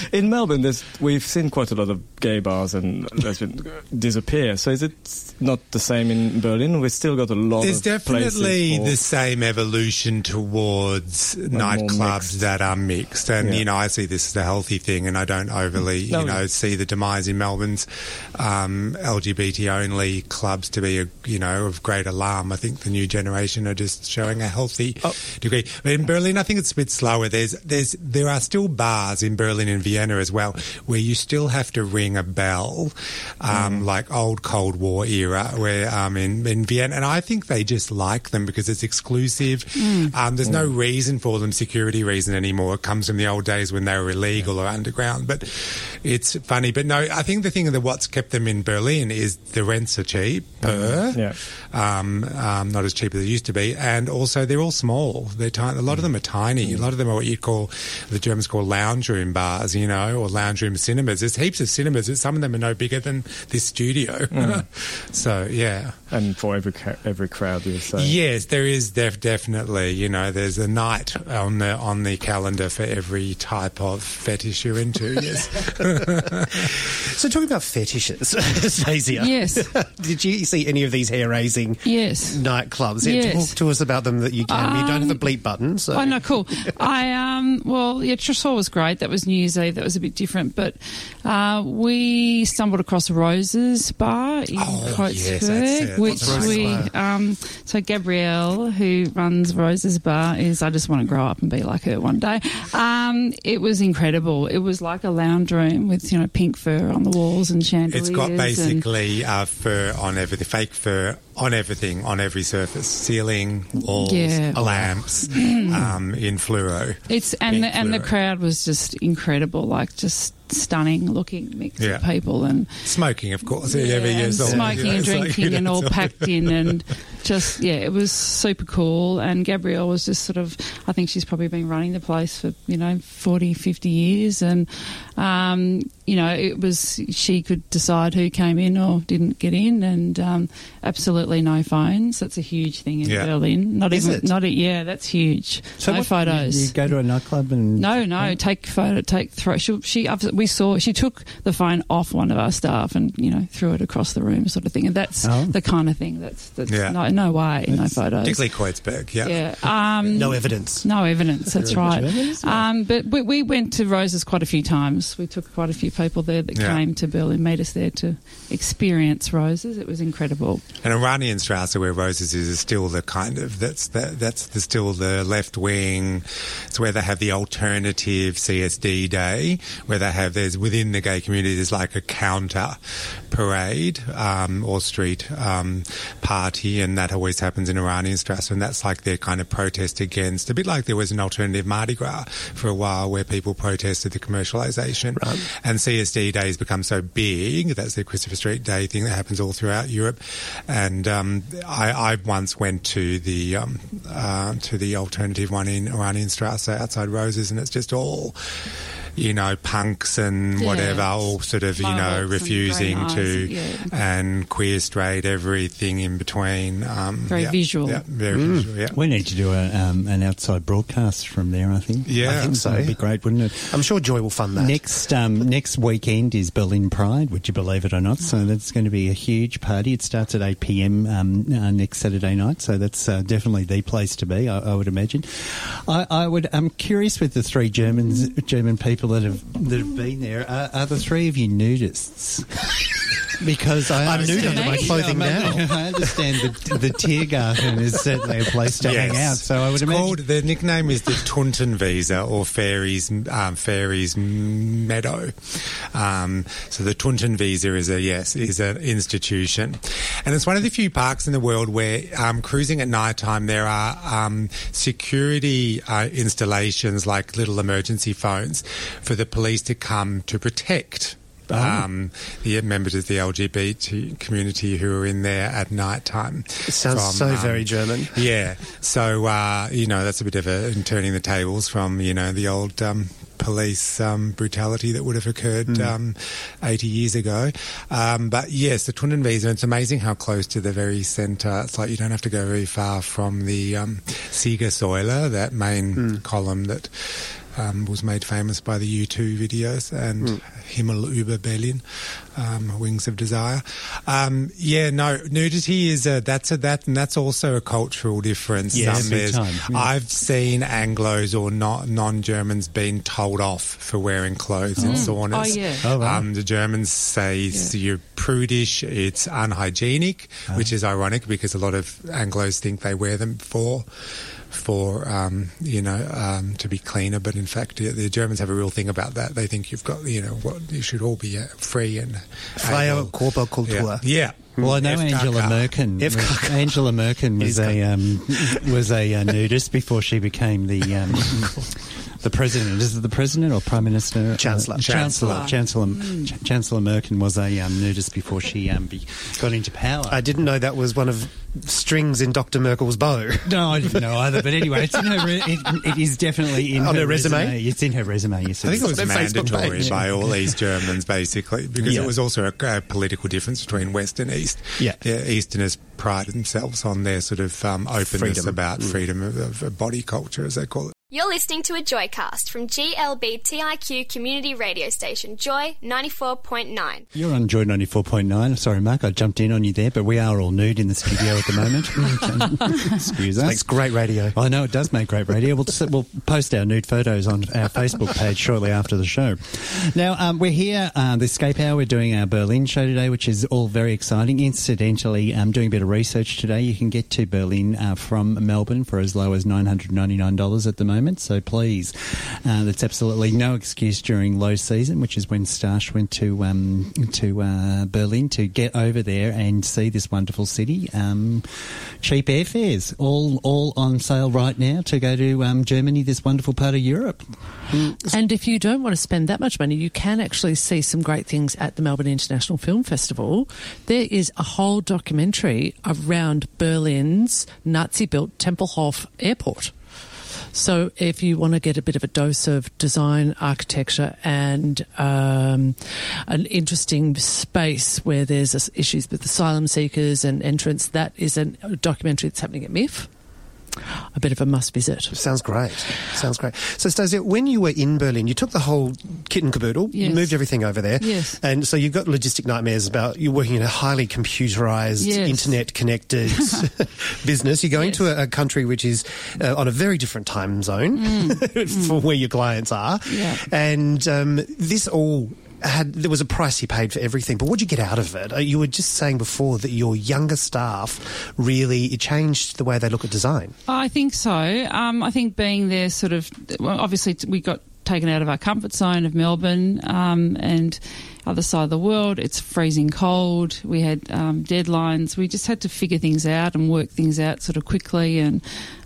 S6: In Melbourne, there's, we've seen quite a lot of gay bars and lesbian disappear. So is it not the same in Berlin? We've still got a lot
S10: There's
S6: of
S10: definitely
S6: places for,
S10: the same evolution towards
S6: Like
S10: nightclubs that are mixed. And,
S6: Yeah.
S10: you know, I see this as a healthy thing, and I don't overly,
S6: No.
S10: you know, see the demise in Melbourne's um, L G B T-only clubs to be, a, you know, of great alarm. I think the new generation are just showing a healthy
S6: Oh.
S10: degree. But in Berlin, I think it's a bit slower. There's, there's, there are still bars in Berlin and Vienna as well where you still have to ring a bell, um,
S6: Mm.
S10: like old Cold War era, where um, in, in Vienna, and I think they just like them because it's exclusive.
S7: Mm.
S10: Um, there's no reason for them, security reason anymore. It comes from the old days when they were illegal or underground. But it's funny. But no, I think the thing that what's kept them in Berlin is the rents are cheap, per,
S6: Yeah.
S10: um, um, not as cheap as they used to be, and also they're all small. They're tiny. A lot of them are tiny. A lot of them are what you'd call, the Germans call lounge room bars, you know, or lounge room cinemas. There's heaps of cinemas, but some of them are no bigger than this studio. So yeah.
S6: and for every ca- every crowd, you say.
S10: Yes, there is def- definitely. You know, there's a night on the on the calendar for every type of fetish you're into. Yes.
S5: So talking about fetishes, Stacey.
S7: Yes.
S5: Did you see any of these hair-raising
S7: Yes.
S5: nightclubs? Yeah,
S7: Yes.
S5: Talk to us about them that you can. you don't have the bleep button, so...
S7: Oh, no, cool. I, um, well, yeah, Tresor was great. That was New Year's Eve. That was a bit different. But uh, we stumbled across Rose's Bar in
S10: Oh,
S7: Coatesburg,
S10: yes, that's it.
S7: which
S10: What's Rose's
S7: we,
S5: Bar?
S7: um, so Gabrielle, who runs Rose's Bar, is, I just want to grow up and be like her one day. Um, it was incredible. It was like a lounge room with, you know, pink fur on the walls and chandeliers.
S10: It's got
S7: and-
S10: basically uh, fur on everything, fake fur on everything, on every surface, ceiling, walls,
S7: Yeah.
S10: lamps, um, in fluoro.
S7: It's and
S10: Pink
S7: the, and the
S10: fluoro.
S7: crowd was just incredible, like just stunning looking mix
S10: Yeah.
S7: of people and
S10: Smoking, of course.
S7: yeah,
S10: every
S7: and
S10: year's old.
S7: smoking
S10: You know,
S7: and
S10: it's like,
S7: drinking
S10: you know,
S7: and all
S10: it's
S7: packed in and just yeah, it was super cool. And Gabrielle was just sort of, I think she's probably been running the place for you know forty, fifty years, and um, you know it was she could decide who came in or didn't get in, and um, absolutely no phones. That's a huge thing in
S10: Yeah.
S7: Berlin. Not
S5: Is
S7: even
S5: it?
S7: not a, yeah, that's huge.
S3: So
S7: no
S3: what-
S7: photos.
S3: You, you go to a nightclub and
S7: No, no. Take photo. Take throw. She, she. We saw. She took the phone off one of our staff and you know threw it across the room, sort of thing. And that's
S3: Oh.
S7: the kind of thing. That's. that's
S10: Yeah.
S7: No, no way. no photos.
S10: Particularly Kreuzberg, yeah.
S7: Yeah. Um,
S5: No evidence.
S7: no evidence. That's right.
S3: evidence,
S7: Um, but we, we went to Rose's quite a few times. We took quite a few people there that
S10: Yeah.
S7: came to Berlin, meet us there to experience Rose's. It was incredible.
S10: And Oranienstrasse, where Roses is, is still the kind of that's the, that's the, still the left wing. It's where they have the alternative C S D day, where they have there's within the gay community there's like a counter parade um, or street um, party, and that always happens in Oranienstrasse, and that's like their kind of protest against. A bit like there was an alternative Mardi Gras for a while, where people protested the commercialisation, and C S D days become so big. That's their Christopher Street Day thing that happens all throughout Europe. And um, I, I once went to the um, uh, to the alternative one in Oranienstrasse outside Roses, and it's just all, you know, punks and
S7: Yeah.
S10: whatever, all sort of, you know,
S7: Mohawks and
S10: refusing
S7: grey
S10: to,
S7: eyes, yeah.
S10: and queer, straight, everything in between. Um,
S7: Very
S10: yeah,
S7: visual.
S10: Yeah, very visual, yeah.
S3: We need to do a, um, an outside broadcast from there, I think.
S10: Yeah.
S5: I think so.
S3: That'd be great, wouldn't it?
S5: I'm sure Joy will fund that.
S3: Next um, next weekend is Berlin Pride, would you believe it or not? So that's going to be a huge party. It starts at eight p.m. Um, uh, next Saturday night, so that's uh, definitely the place to be, I, I would imagine. I, I would. I'm curious with the three Germans, German people that have that have been there. Are, are the three of you nudists? Because I
S5: I'm nude
S3: understand-
S5: under my clothing
S3: Yeah,
S5: now.
S3: I understand that the Tiergarten is certainly a place to hang out. So I would
S10: it's
S3: imagine.
S10: called, the nickname is the Tuntenwiese, or Fairies um, Fairies Meadow. Um, so the Tuntenwiese is a yes is an institution, and it's one of the few parks in the world where um, cruising at night time there are um, security uh, installations like little emergency phones for the police to come to protect. Um, the members of the L G B T community who are in there at night time.
S5: It sounds so very German.
S10: Yeah. So, uh, you know, that's a bit of a turning the tables from, you know, the old um, police um, brutality that would have occurred
S5: Mm.
S10: um, eighty years ago. Um, but yes, the Tundenwiese, it's amazing how close to the very centre. It's like you don't have to go very far from the um, Siegersäule, that main
S5: Mm.
S10: column that um, was made famous by the U two videos and mm. Himmel über Berlin, um, Wings of Desire. Um, yeah, no, nudity is a, that's a, that, and that's also a cultural difference.
S3: Yes,
S10: um,
S3: big time. Yeah.
S10: I've seen Anglos or not non-Germans being told off for wearing clothes
S4: Oh.
S10: in saunas.
S4: Oh, yeah.
S3: Oh, right.
S10: Um, the Germans say it's,
S4: Yeah.
S10: you're prudish, it's unhygienic,
S3: Oh.
S10: which is ironic because a lot of Anglos think they wear them for, for um, you know, um, to be cleaner. But in fact, the, the Germans have a real thing about that. They think you've got, you know, what you should all be uh, free and
S5: Freie
S10: able.
S5: Körperkultur.
S10: Yeah. yeah.
S3: Well, I know
S10: F K K.
S3: Angela Merkel.
S5: F K K.
S3: Angela Merkel was a um, was a uh, nudist before she became the um, the president. Is it the president or prime minister?
S5: Chancellor.
S3: Uh, Chancellor. Chancellor.
S4: Mm.
S3: Ch- Chancellor Merkel was a um, nudist before she um, be, got into power.
S5: I didn't know that was one of strings in Doctor Merkel's bow.
S3: No, I didn't know either. But anyway, it's in her. Re- it, it is definitely in
S5: On
S3: her,
S5: her resume?
S3: It's in her resume. Yes,
S10: I think it was
S5: Their Facebook
S10: mandatory
S5: page.
S10: by all East Germans, basically, because
S3: Yeah.
S10: it was also a, a political difference between West and East.
S5: Yeah.
S10: The Easterners prided themselves on their sort of um, openness
S5: Freedom.
S10: about freedom of, of body culture, as they call it.
S11: You're listening to a Joycast from G L B T I Q community radio station Joy ninety-four point nine.
S3: You're on Joy ninety-four point nine. Sorry, Mark, I jumped in on you there, but we are all nude in the studio at the moment. Excuse us.
S5: Makes great radio.
S3: I know it does make great radio. We'll, just, we'll post our nude photos on our Facebook page shortly after the show. Now, um, we're here, uh, the Escape Hour. We're doing our Berlin show today, which is all very exciting. Incidentally, I'm um, doing a bit of research today. You can get to Berlin uh, from Melbourne for as low as nine hundred ninety-nine dollars at the moment. So please, uh, that's absolutely no excuse during low season, which is when Stash went to um, to uh, Berlin to get over there and see this wonderful city. Um, cheap airfares, all all on sale right now to go to um, Germany, this wonderful part of Europe.
S4: And if you don't want to spend that much money, you can actually see some great things at the Melbourne International Film Festival. There is a whole documentary around Berlin's Nazi-built Tempelhof Airport. So if you want to get a bit of a dose of design, architecture and um, an interesting space where there's uh, issues with asylum seekers and entrance, that is a documentary that's happening at M I F. A bit of a must visit.
S5: Sounds great. Sounds great. So, Stacey, when you were in Berlin, you took the whole kit and caboodle,
S7: Yes.
S5: you moved everything over there.
S7: Yes.
S5: And so you've got logistic nightmares about you're working in a highly computerised,
S7: Yes.
S5: internet-connected business. You're going
S7: Yes.
S5: to a, a country which is uh, on a very different time zone for where your clients are.
S7: Yeah.
S5: And um, this all... Had, there was a price you paid for everything, but what did you get out of it? Uh, you were just saying before that your younger staff really, it changed the way they look at design.
S7: I think so. Um, I think being there sort of, well, obviously t- we got taken out of our comfort zone of Melbourne um, and other side of the world. It's freezing cold. We had um, deadlines. We just had to figure things out and work things out sort of quickly. And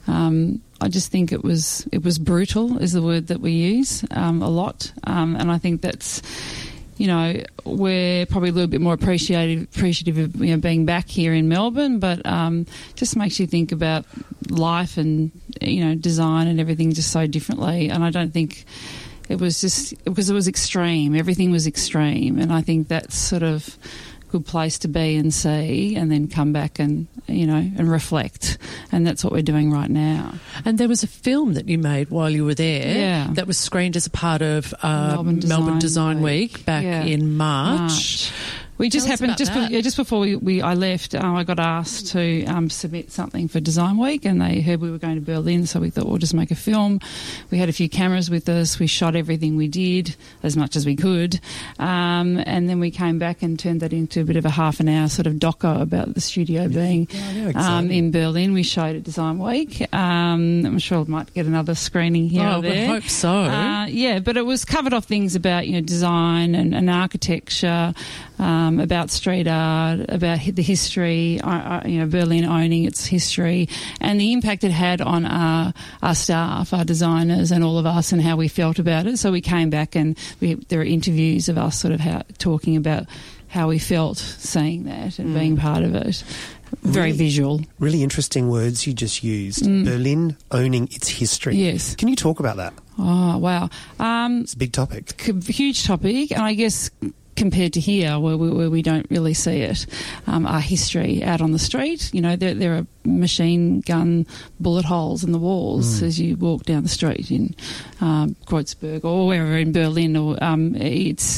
S7: um, I just think it was it was brutal is the word that we use um, a lot. Um, and I think that's, you know, we're probably a little bit more appreciative, appreciative of you know, being back here in Melbourne, but um, just makes you think about life and, you know, design and everything just so differently. And I don't think it was just because it was extreme. Everything was extreme. And I think that's sort of a good place to be and see and then come back and, you know, and reflect. And that's what we're doing right now.
S4: And there was a film that you made while you were there
S7: Yeah.
S4: that was screened as a part of uh,
S7: Melbourne
S4: Melbourne,
S7: Design
S4: Design,
S7: Week.
S4: Week, back
S7: Yeah.
S4: in March.
S7: March. We just
S4: Tell us
S7: happened
S4: about
S7: just
S4: that.
S7: be, yeah, just before we, we I left. Uh, I got asked to um, submit something for Design Week, and they heard we were going to Berlin, so we thought we'll just make a film. We had a few cameras with us. We shot everything we did as much as we could, um, and then we came back and turned that into a bit of a half an hour sort of doco about the studio being um, in Berlin. We showed at Design Week. Um, I'm sure we might get another screening here
S4: Oh,
S7: or
S4: we
S7: there.
S4: hope so.
S7: Uh, yeah, but it was covered off things about you know design and, and architecture. Um, about street art, about hi- the history, uh, uh, you know, Berlin owning its history, and the impact it had on our our staff, our designers, and all of us, and how we felt about it. So we came back, and we, there are interviews of us sort of how, talking about how we felt seeing that and
S5: Mm.
S7: being part of it. Very
S5: Really-
S7: visual.
S5: Really interesting words you just used.
S7: Mm.
S5: Berlin owning its history.
S7: Yes.
S5: Can you talk about that?
S7: Oh, wow. Um,
S5: It's a big topic.
S7: c- huge topic, and I guess compared to here, where we, where we don't really see it, um, our history out on the street. You know, there, there are machine gun bullet holes in the walls mm. as you walk down the street in um, Kreuzberg or wherever in Berlin. Or um, it's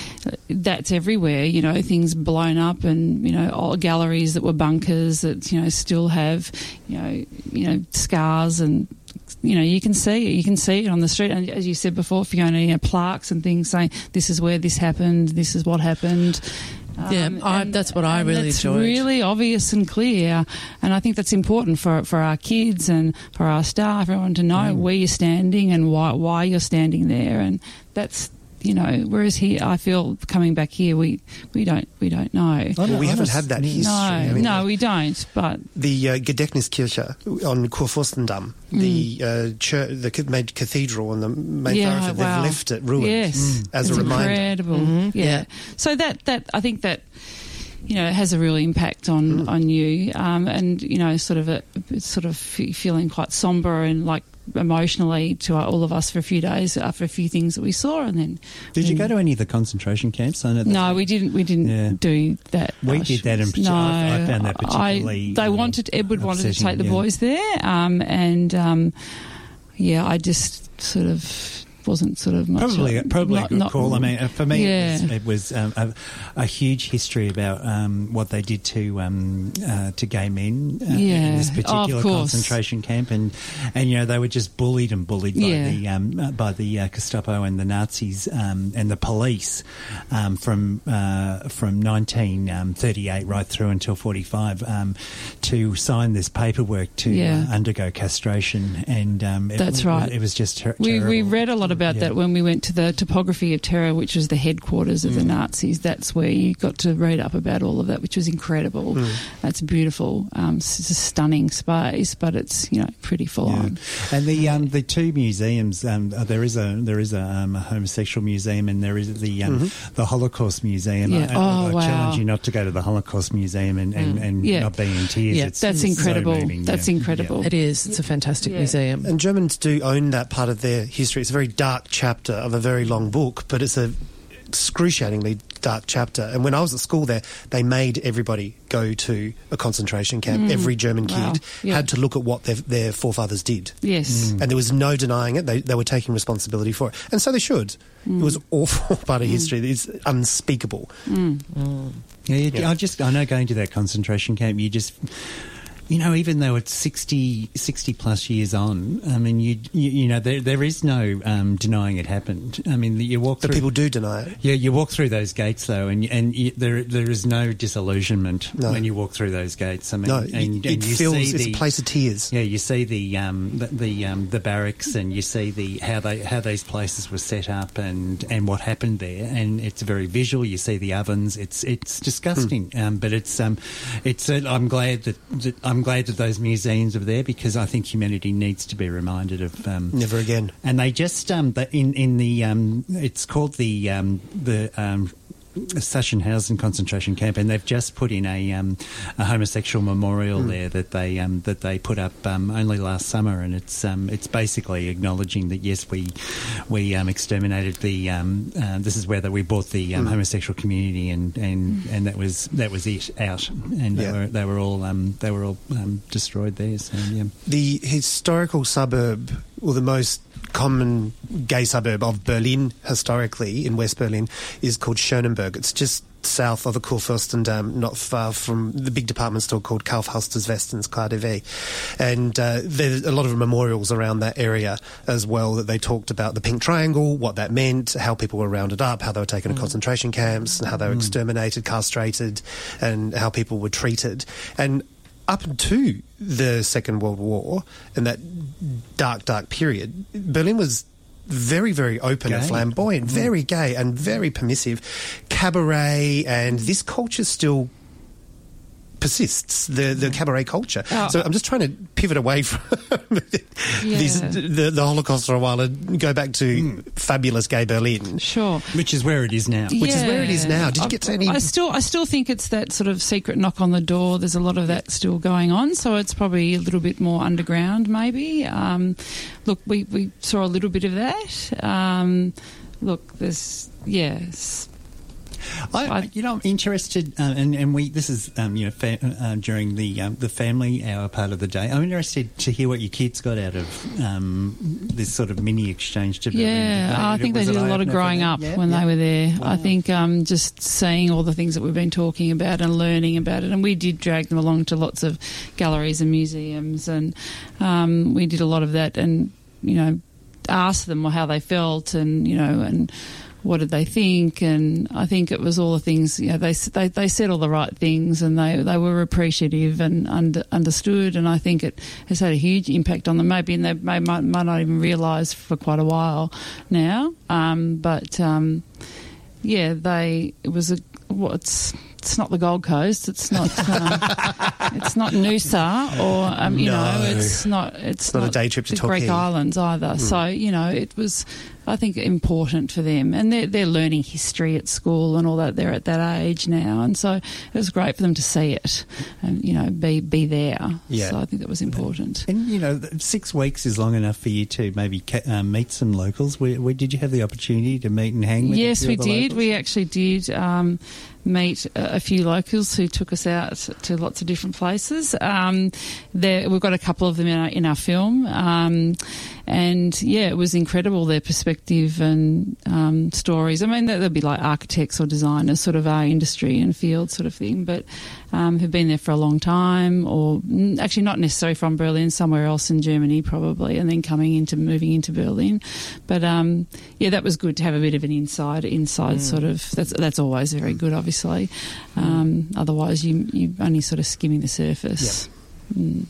S7: that's everywhere. You know, things blown up, and you know, all galleries that were bunkers that you know still have you know you know scars and. You know, you can see it. You can see it on the street. And as you said before, Fiona, you know, plaques and things saying, this is where this happened, this is what happened. Um,
S4: yeah, I,
S7: and,
S4: that's what I really
S7: it's
S4: enjoyed.
S7: It's really obvious and clear. And I think that's important for for our kids and for our staff, everyone to know mm. where you're standing and why, why you're standing there. And that's... You know, whereas here, I feel coming back here, we, we don't we don't know.
S5: Well, we haven't had that history.
S7: No,
S5: I mean,
S7: no, we don't. But
S5: the uh, Gedächtniskirche on Kurfürstendamm, mm. the uh, church, the made cathedral on the main
S7: yeah,
S5: thoroughfare,
S7: wow.
S5: they've left it ruined
S7: yes.
S5: mm. as
S7: it's
S5: a reminder.
S7: Incredible.
S4: Mm-hmm.
S7: Yeah.
S4: yeah.
S7: So that that I think that. You know, it has a real impact on mm. on you, um, and you know, sort of a it's sort of f- feeling quite somber and like emotionally to all of us for a few days after a few things that we saw, and then.
S3: Did
S7: then,
S3: you go to any of the concentration camps? I know that
S7: no, we didn't. We didn't
S3: yeah.
S7: do that.
S3: We
S7: Auschwitz.
S3: did that in particular.
S7: No,
S3: I, I found that particularly.
S7: I, they wanted Edward wanted to take the
S3: yeah.
S7: boys there, um, and um, yeah, I just sort of. Wasn't sort of much
S3: probably
S7: of,
S3: probably
S7: not,
S3: a good
S7: not,
S3: call. I mean, for me,
S7: yeah.
S3: it was, it was um, a, a huge history about um, what they did to um, uh, to gay men uh,
S7: yeah.
S3: in this particular
S7: oh,
S3: concentration camp, and and you know they were just bullied and bullied by
S7: yeah.
S3: the um, uh, by the uh, Gestapo and the Nazis um, and the police um, from uh, from nineteen thirty-eight right through until forty-five um, to sign this paperwork to
S7: yeah.
S3: uh, undergo castration, and um, it,
S7: that's right.
S3: It was just ter-
S7: we
S3: terrible.
S7: we read a lot about
S3: Yeah.
S7: that when we went to the Topography of Terror, which was the headquarters of mm. the Nazis. That's where you got to read up about all of that, which was incredible. Mm. That's beautiful. Um, it's a stunning space, but it's you know pretty full
S3: yeah.
S7: on.
S3: And the um, the two museums, um, uh, there is a there is a, um, a homosexual museum, and there is the um, mm-hmm. the Holocaust Museum.
S7: Yeah.
S3: I,
S7: oh
S3: I, I
S7: wow.
S3: challenge you not to go to the Holocaust Museum and, and,
S7: Mm.
S3: and
S7: yeah.
S3: not be in tears.
S7: Yeah,
S3: it's,
S7: that's
S3: it's
S7: incredible.
S3: So moving,
S7: that's
S3: yeah.
S7: incredible.
S3: Yeah.
S4: It is. It's a fantastic
S7: Yeah.
S4: museum.
S5: And Germans do own that part of their history. It's a very dark chapter of a very long book, but it's a excruciatingly dark chapter. And when I was at school there, they made everybody go to a concentration camp.
S7: Mm.
S5: Every German
S7: Wow.
S5: kid
S7: Yeah.
S5: had to look at what their, their forefathers did.
S7: Yes.
S5: Mm. And there was no denying it. They, they were taking responsibility for it. And so they should.
S7: Mm.
S5: It was awful part of history. It's unspeakable.
S7: Mm.
S3: Mm. Yeah, you,
S5: Yeah.
S3: I just I know going to that concentration camp, you just. You know, even though it's sixty, sixty plus years on, I mean, you you, you know, there there is no um, denying it happened. I mean, you walk
S5: But
S3: through...
S5: people do deny it.
S3: Yeah, you walk through those gates, though, and and you, there there is no disillusionment
S5: No.
S3: when you walk through those gates. I mean,
S5: No,
S3: and,
S5: it,
S3: and
S5: it
S3: you
S5: feels
S3: see
S5: it's
S3: the,
S5: a place of tears.
S3: Yeah, you see the um, the the, um, the barracks, and you see the how they how these places were set up, and, and what happened there, and it's very visual. You see the ovens. It's it's disgusting, mm. um, but it's um, it's. Uh, I'm glad that, that I'm glad that those museums are there, because I think humanity needs to be reminded of um,
S5: Never again.
S3: And they just um, the, in in the um, it's called the um, the. Um, Sachsenhausen concentration camp, and they've just put in a, um, a homosexual memorial mm. there that they um, that they put up um, only last summer, and it's um, it's basically acknowledging that yes, we we um, exterminated the um, uh, this is where that we brought the um, mm. homosexual community, and, and, mm. and that was that was it out, and
S5: yeah.
S3: they were they were all um, they were all um, destroyed there. So yeah,
S5: the historical suburb, or the most common gay suburb of Berlin historically in West Berlin, is called Schönenberg. It's just south of the Kurfürstendamm, not far from the big department store called Kaufhaus des Westens, K D W. And uh, there's a lot of memorials around that area as well that they talked about the Pink Triangle, what that meant, how people were rounded up, how they were taken mm. to concentration camps, and how they were mm. exterminated, castrated, and how people were treated. And up to the Second World War and that dark, dark period, Berlin was very, very open
S3: gay.
S5: and flamboyant, mm. very gay and very permissive. Cabaret, and this culture still persists, the the cabaret culture. Oh. So I'm just trying to pivot away from
S7: yeah.
S5: these, the, the Holocaust for a while and go back to mm. fabulous gay Berlin.
S7: Sure.
S3: Which is where it is now.
S5: Which
S7: yeah.
S5: is where it is now. Did you
S7: I,
S5: get to any...
S7: I still, I still think it's that sort of secret knock on the door. There's a lot of that still going on, so it's probably a little bit more underground maybe. Um, look, we, we saw a little bit of that. Um, look, there's... Yes...
S3: I, I, you know, I'm interested, uh, and, and we. This is, um, you know, fa- uh, during the um, the family hour part of the day. I'm interested to hear what your kids got out of um, this sort of mini exchange to Berlin.
S7: Yeah,
S3: Did they,
S7: I think they
S3: was
S7: did
S3: it
S7: a lot of
S3: eye-opener
S7: growing
S3: for them?
S7: up
S3: Yeah,
S7: when
S3: yeah.
S7: they were there.
S3: Wow.
S7: I think um, just seeing all the things that we've been talking about and learning about it, and we did drag them along to lots of galleries and museums, and um, we did a lot of that, and you know, asked them how they felt, and you know, and what did they think, and I think it was all the things, you know, they they, they said all the right things, and they, they were appreciative and under, understood, and I think it has had a huge impact on them, maybe, and they may, might, might not even realise for quite a while now, um, but um, yeah, they, it was a, well, it's it's not the Gold Coast, it's not um, it's not Noosa, or um, you
S5: No.
S7: know, it's not it's,
S5: It's not a day trip to
S7: the Greek
S5: Torquay.
S7: Islands either.
S5: Mm.
S7: So you know, it was, I think, important for them, and they're they're learning history at school and all that. They're at that age now, and so it was great for them to see it and you know be be there.
S3: Yeah.
S7: So I think that was important.
S3: And, you know, six weeks is long enough for you to maybe ca- um, meet some locals. Where, where did you have the opportunity to meet and hang with? a
S7: Yes,
S3: few
S7: we
S3: of the
S7: did.
S3: locals?
S7: We actually did um, meet a, a few locals who took us out to lots of different places. Um, there, we've got a couple of them in our, in our film. Um, and, yeah, it was incredible, their perspective and um, stories. I mean, they'd be like architects or designers, sort of our industry and field sort of thing, but um, who've been there for a long time, or mm, actually not necessarily from Berlin, somewhere else in Germany probably, and then coming into, moving into Berlin. But, um, yeah, that was good to have a bit of an inside, inside
S3: Mm.
S7: sort of, that's that's always very good, obviously. Um, otherwise, you, you're only sort of skimming the surface. Mm.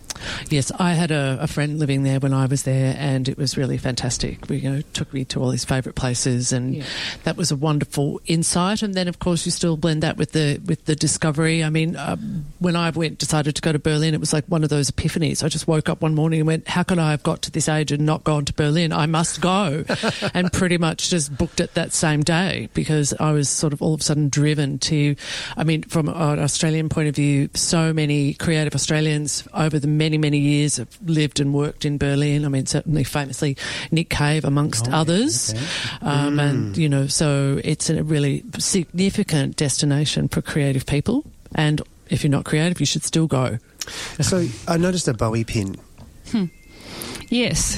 S4: Yes, I had a, a friend living there when I was there, and it was really fantastic. We, you know, took me to all his favourite places, and
S7: Yeah.
S4: that was a wonderful insight. And then, of course, you still blend that with the with the discovery. I mean, uh, when I went decided to go to Berlin, it was like one of those epiphanies. I just woke up one morning and went, "How could I have got to this age and not gone to Berlin? I must go," and pretty much just booked it that same day, because I was sort of all of a sudden driven to. I mean, from an Australian point of view, so many creative Australians over the many, many years have lived and worked in Berlin. I mean, certainly famously Nick Cave amongst
S3: Oh,
S4: others.
S3: okay.
S4: Um,
S5: Mm.
S4: And, you know, so it's a really significant destination for creative people. And if you're not creative, you should still go.
S5: So I noticed a Bowie pin.
S7: Yes.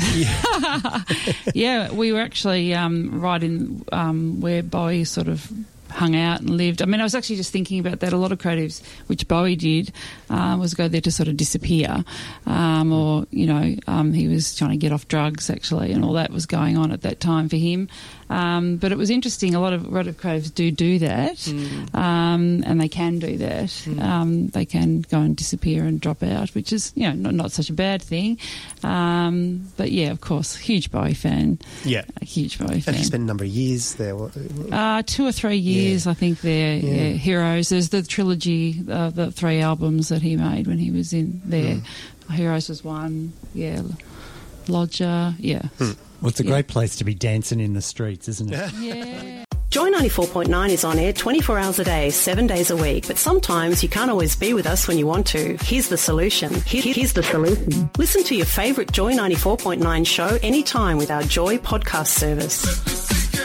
S7: Yeah, we were actually um, right in um, where Bowie sort of hung out and lived. I mean, I was actually just thinking about that. A lot of creatives, which Bowie did, uh, was go there to sort of disappear, um, or, you know, um, he was trying to get off drugs, actually, and all that was going on at that time for him. Um, but it was interesting. A lot of, a lot of creatives do do that,
S4: Mm.
S7: um, and they can do that.
S4: Mm.
S7: Um, they can go and disappear and drop out, which is, you know, not, not such a bad thing. Um, but, yeah, of course, huge Bowie fan.
S5: Yeah.
S7: A huge Bowie
S5: And
S7: fan.
S5: he spent a number of years there. What-
S7: Uh, two or three years, I think. They're
S5: Yeah.
S7: yeah, Heroes. There's the trilogy, uh, the three albums that he made when he was in there.
S5: Mm.
S7: Heroes was one. Yeah, Lodger. Yeah.
S5: Hmm.
S3: Well, it's a
S7: Yeah.
S3: great place to be dancing in the streets, isn't it?
S7: Yeah.
S2: Joy ninety-four point nine is on air twenty-four hours a day, seven days a week. But sometimes you can't always be with us when you want to. Here's the solution. Here- Here's the solution. Listen to your favourite Joy ninety-four point nine show anytime with our Joy podcast service.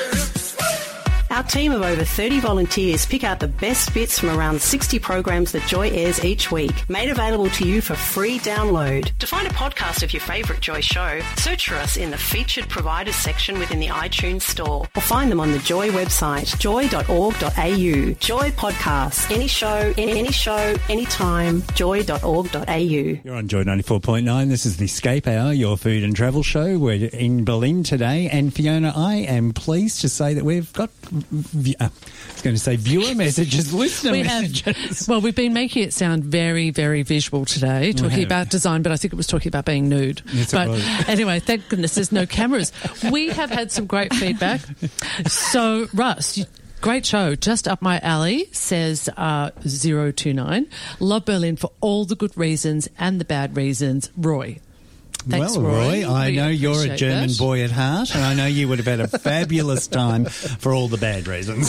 S2: Our team of over thirty volunteers pick out the best bits from around sixty programs that Joy airs each week, made available to you for free download. To find a podcast of your favourite Joy show, search for us in the featured providers section within the iTunes store, or find them on the Joy website, joy dot org dot a u. Joy Podcasts. Any show, any, any show, anytime, joy dot org dot a u.
S3: You're on Joy ninety-four point nine. This is the Escape Hour, your food and travel show. We're in Berlin today. And Fiona, I am pleased to say that we've got, v- uh, I was going to say viewer messages, listener
S4: We
S3: messages.
S4: have, well, we've been making it sound very, very visual today, talking
S3: have.
S4: about design, but I think it was talking about being nude.
S3: Yes, it
S4: but
S3: was.
S4: anyway, thank goodness there's no cameras. We have had some great feedback. So, Russ, you, great show, just up my alley, says uh, zero two nine. Love Berlin for all the good reasons and the bad reasons. Roy. Thanks,
S3: well, Roy, I
S4: We
S3: know you're a
S4: appreciate
S3: German
S4: that.
S3: boy at heart, and I know you would have had a fabulous time for all the bad reasons.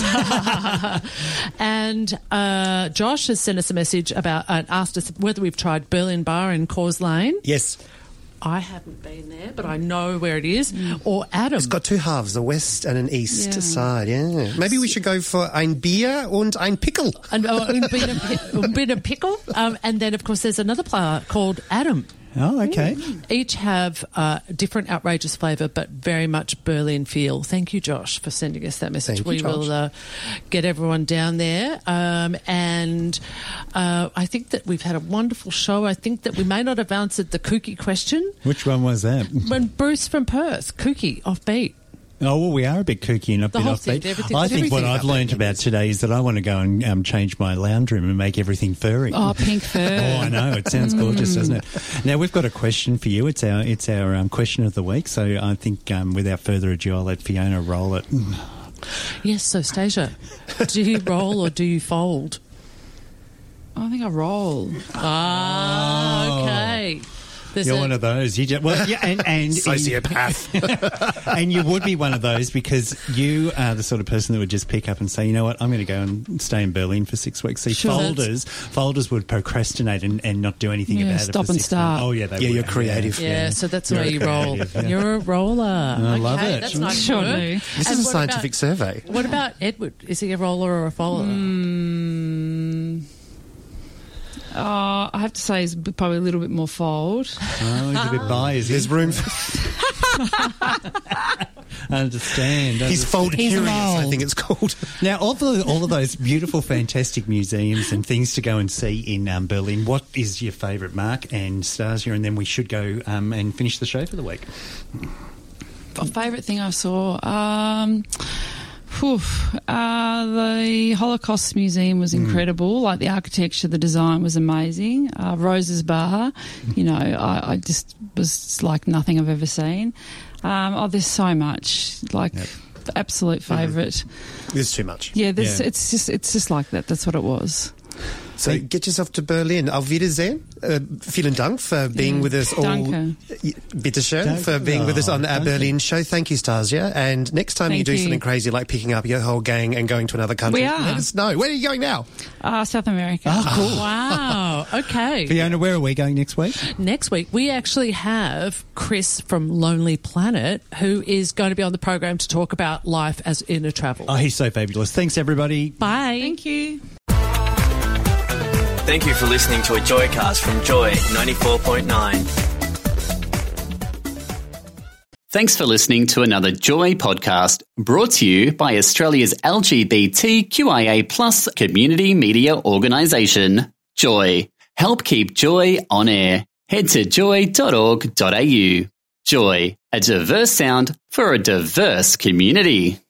S4: And uh, Josh has sent us a message about and asked us whether we've tried Berlin Bar in Cause Lane.
S5: Yes.
S4: I haven't been there, but I know where it is. Or Adam.
S5: It's got two halves, a west and an east
S4: Yeah.
S5: side, yeah. Maybe we should go for ein Bier und ein Pickle.
S4: And uh, a bit of, pi- a bit of pickle. Um, and then, of course, there's another player called Adam.
S3: Oh, okay.
S4: Each have uh, different outrageous flavour, but very much Berlin feel. Thank you, Josh, for sending us that message.
S5: Thank you,
S4: we
S5: Josh.
S4: will uh, get everyone down there. Um, and uh, I think that we've had a wonderful show. I think that we may not have answered the kooky question.
S3: Which one was that?
S4: When Bruce from Perth, kooky, offbeat.
S3: Oh, well, we are a bit kooky and a
S4: The
S3: bit
S4: whole
S3: offbeat.
S4: thing, everything-
S3: I think what
S4: everything
S3: I've
S4: about
S3: learned about today is that I want to go and um, change my lounge room and make everything furry.
S7: Oh, pink fur.
S3: Oh, I know. It sounds gorgeous, doesn't it? Now, we've got a question for you. It's our it's our um, question of the week. So I think um, without further ado, I'll let Fiona roll it.
S4: Yes, so Stasia, do you roll or do you fold?
S7: I think I roll.
S4: Ah, okay. There's
S3: You're
S4: a-
S3: one of those. You just, well, yeah, and, and
S5: Sociopath.
S3: and you would be one of those because you are the sort of person that would just pick up and say, you know what, I'm going to go and stay in Berlin for six weeks. See,
S4: Sure.
S3: folders folders would procrastinate and, and not do anything
S7: Yeah,
S3: about it.
S7: stop
S3: for
S7: and
S3: six
S7: start.
S3: months. Oh, yeah, they
S5: Yeah,
S3: would.
S5: you're creative.
S4: Yeah, so that's the
S3: You're
S4: way you roll.
S3: creative, yeah.
S4: You're a roller.
S3: I love
S4: Okay,
S3: it.
S4: That's nice.
S7: Sure
S4: work.
S7: do.
S5: This
S4: And
S5: is a
S4: what
S5: scientific
S4: about-
S5: survey.
S4: What about Edward? Is he a roller or a follower?
S7: Mm, uh, I have to say he's b- probably a little bit more fold.
S3: Oh, he's a bit biased.
S5: There's room for...
S3: Understand.
S5: He's
S3: understand.
S5: fold
S7: He's
S5: curious, I
S7: rolled.
S5: think it's called.
S3: Now, of the, all of those beautiful, fantastic museums and things to go and see in um, Berlin, what is your favourite, Mark and Stasia? And then we should go um, and finish the show for the week.
S7: A favourite thing I saw, um, whew, uh, the Holocaust Museum was incredible. Like the architecture, the design was amazing. Uh, Rose's Bar, you know, I, I just was like nothing I've ever seen. Um, oh, there's so much. Like,
S3: Yep.
S7: the absolute favourite.
S5: There's too much.
S7: Yeah, there's,
S3: Yeah.
S7: it's just it's just like that. That's what it was.
S5: So get yourself to Berlin. Auf Wiedersehen. Uh, vielen Dank for being
S7: Yeah.
S5: with us all.
S7: Danke.
S5: Bitteschön
S3: Danke.
S5: for being with us on
S3: Oh,
S5: our
S3: danke.
S5: Berlin show. Thank you, Stasia. And next time you
S7: Thank
S5: do
S7: you.
S5: something crazy like picking up your whole gang and going to another country,
S7: We are.
S5: let us know. Where are you going now?
S7: Uh, South America.
S3: Oh, cool.
S4: Wow. Okay.
S3: Fiona, where are we going next week?
S4: Next week, we actually have Chris from Lonely Planet, who is going to be on the program to talk about life as in a travel.
S3: Oh, he's so fabulous. Thanks, everybody.
S4: Bye.
S7: Thank you.
S12: Thank you for listening to a Joycast from Joy ninety-four point nine.
S13: Thanks for listening to another Joy podcast brought to you by Australia's L G B T Q I A plus community media organisation, Joy. Help keep Joy on air. Head to joy dot org dot a u. Joy, a diverse sound for a diverse community.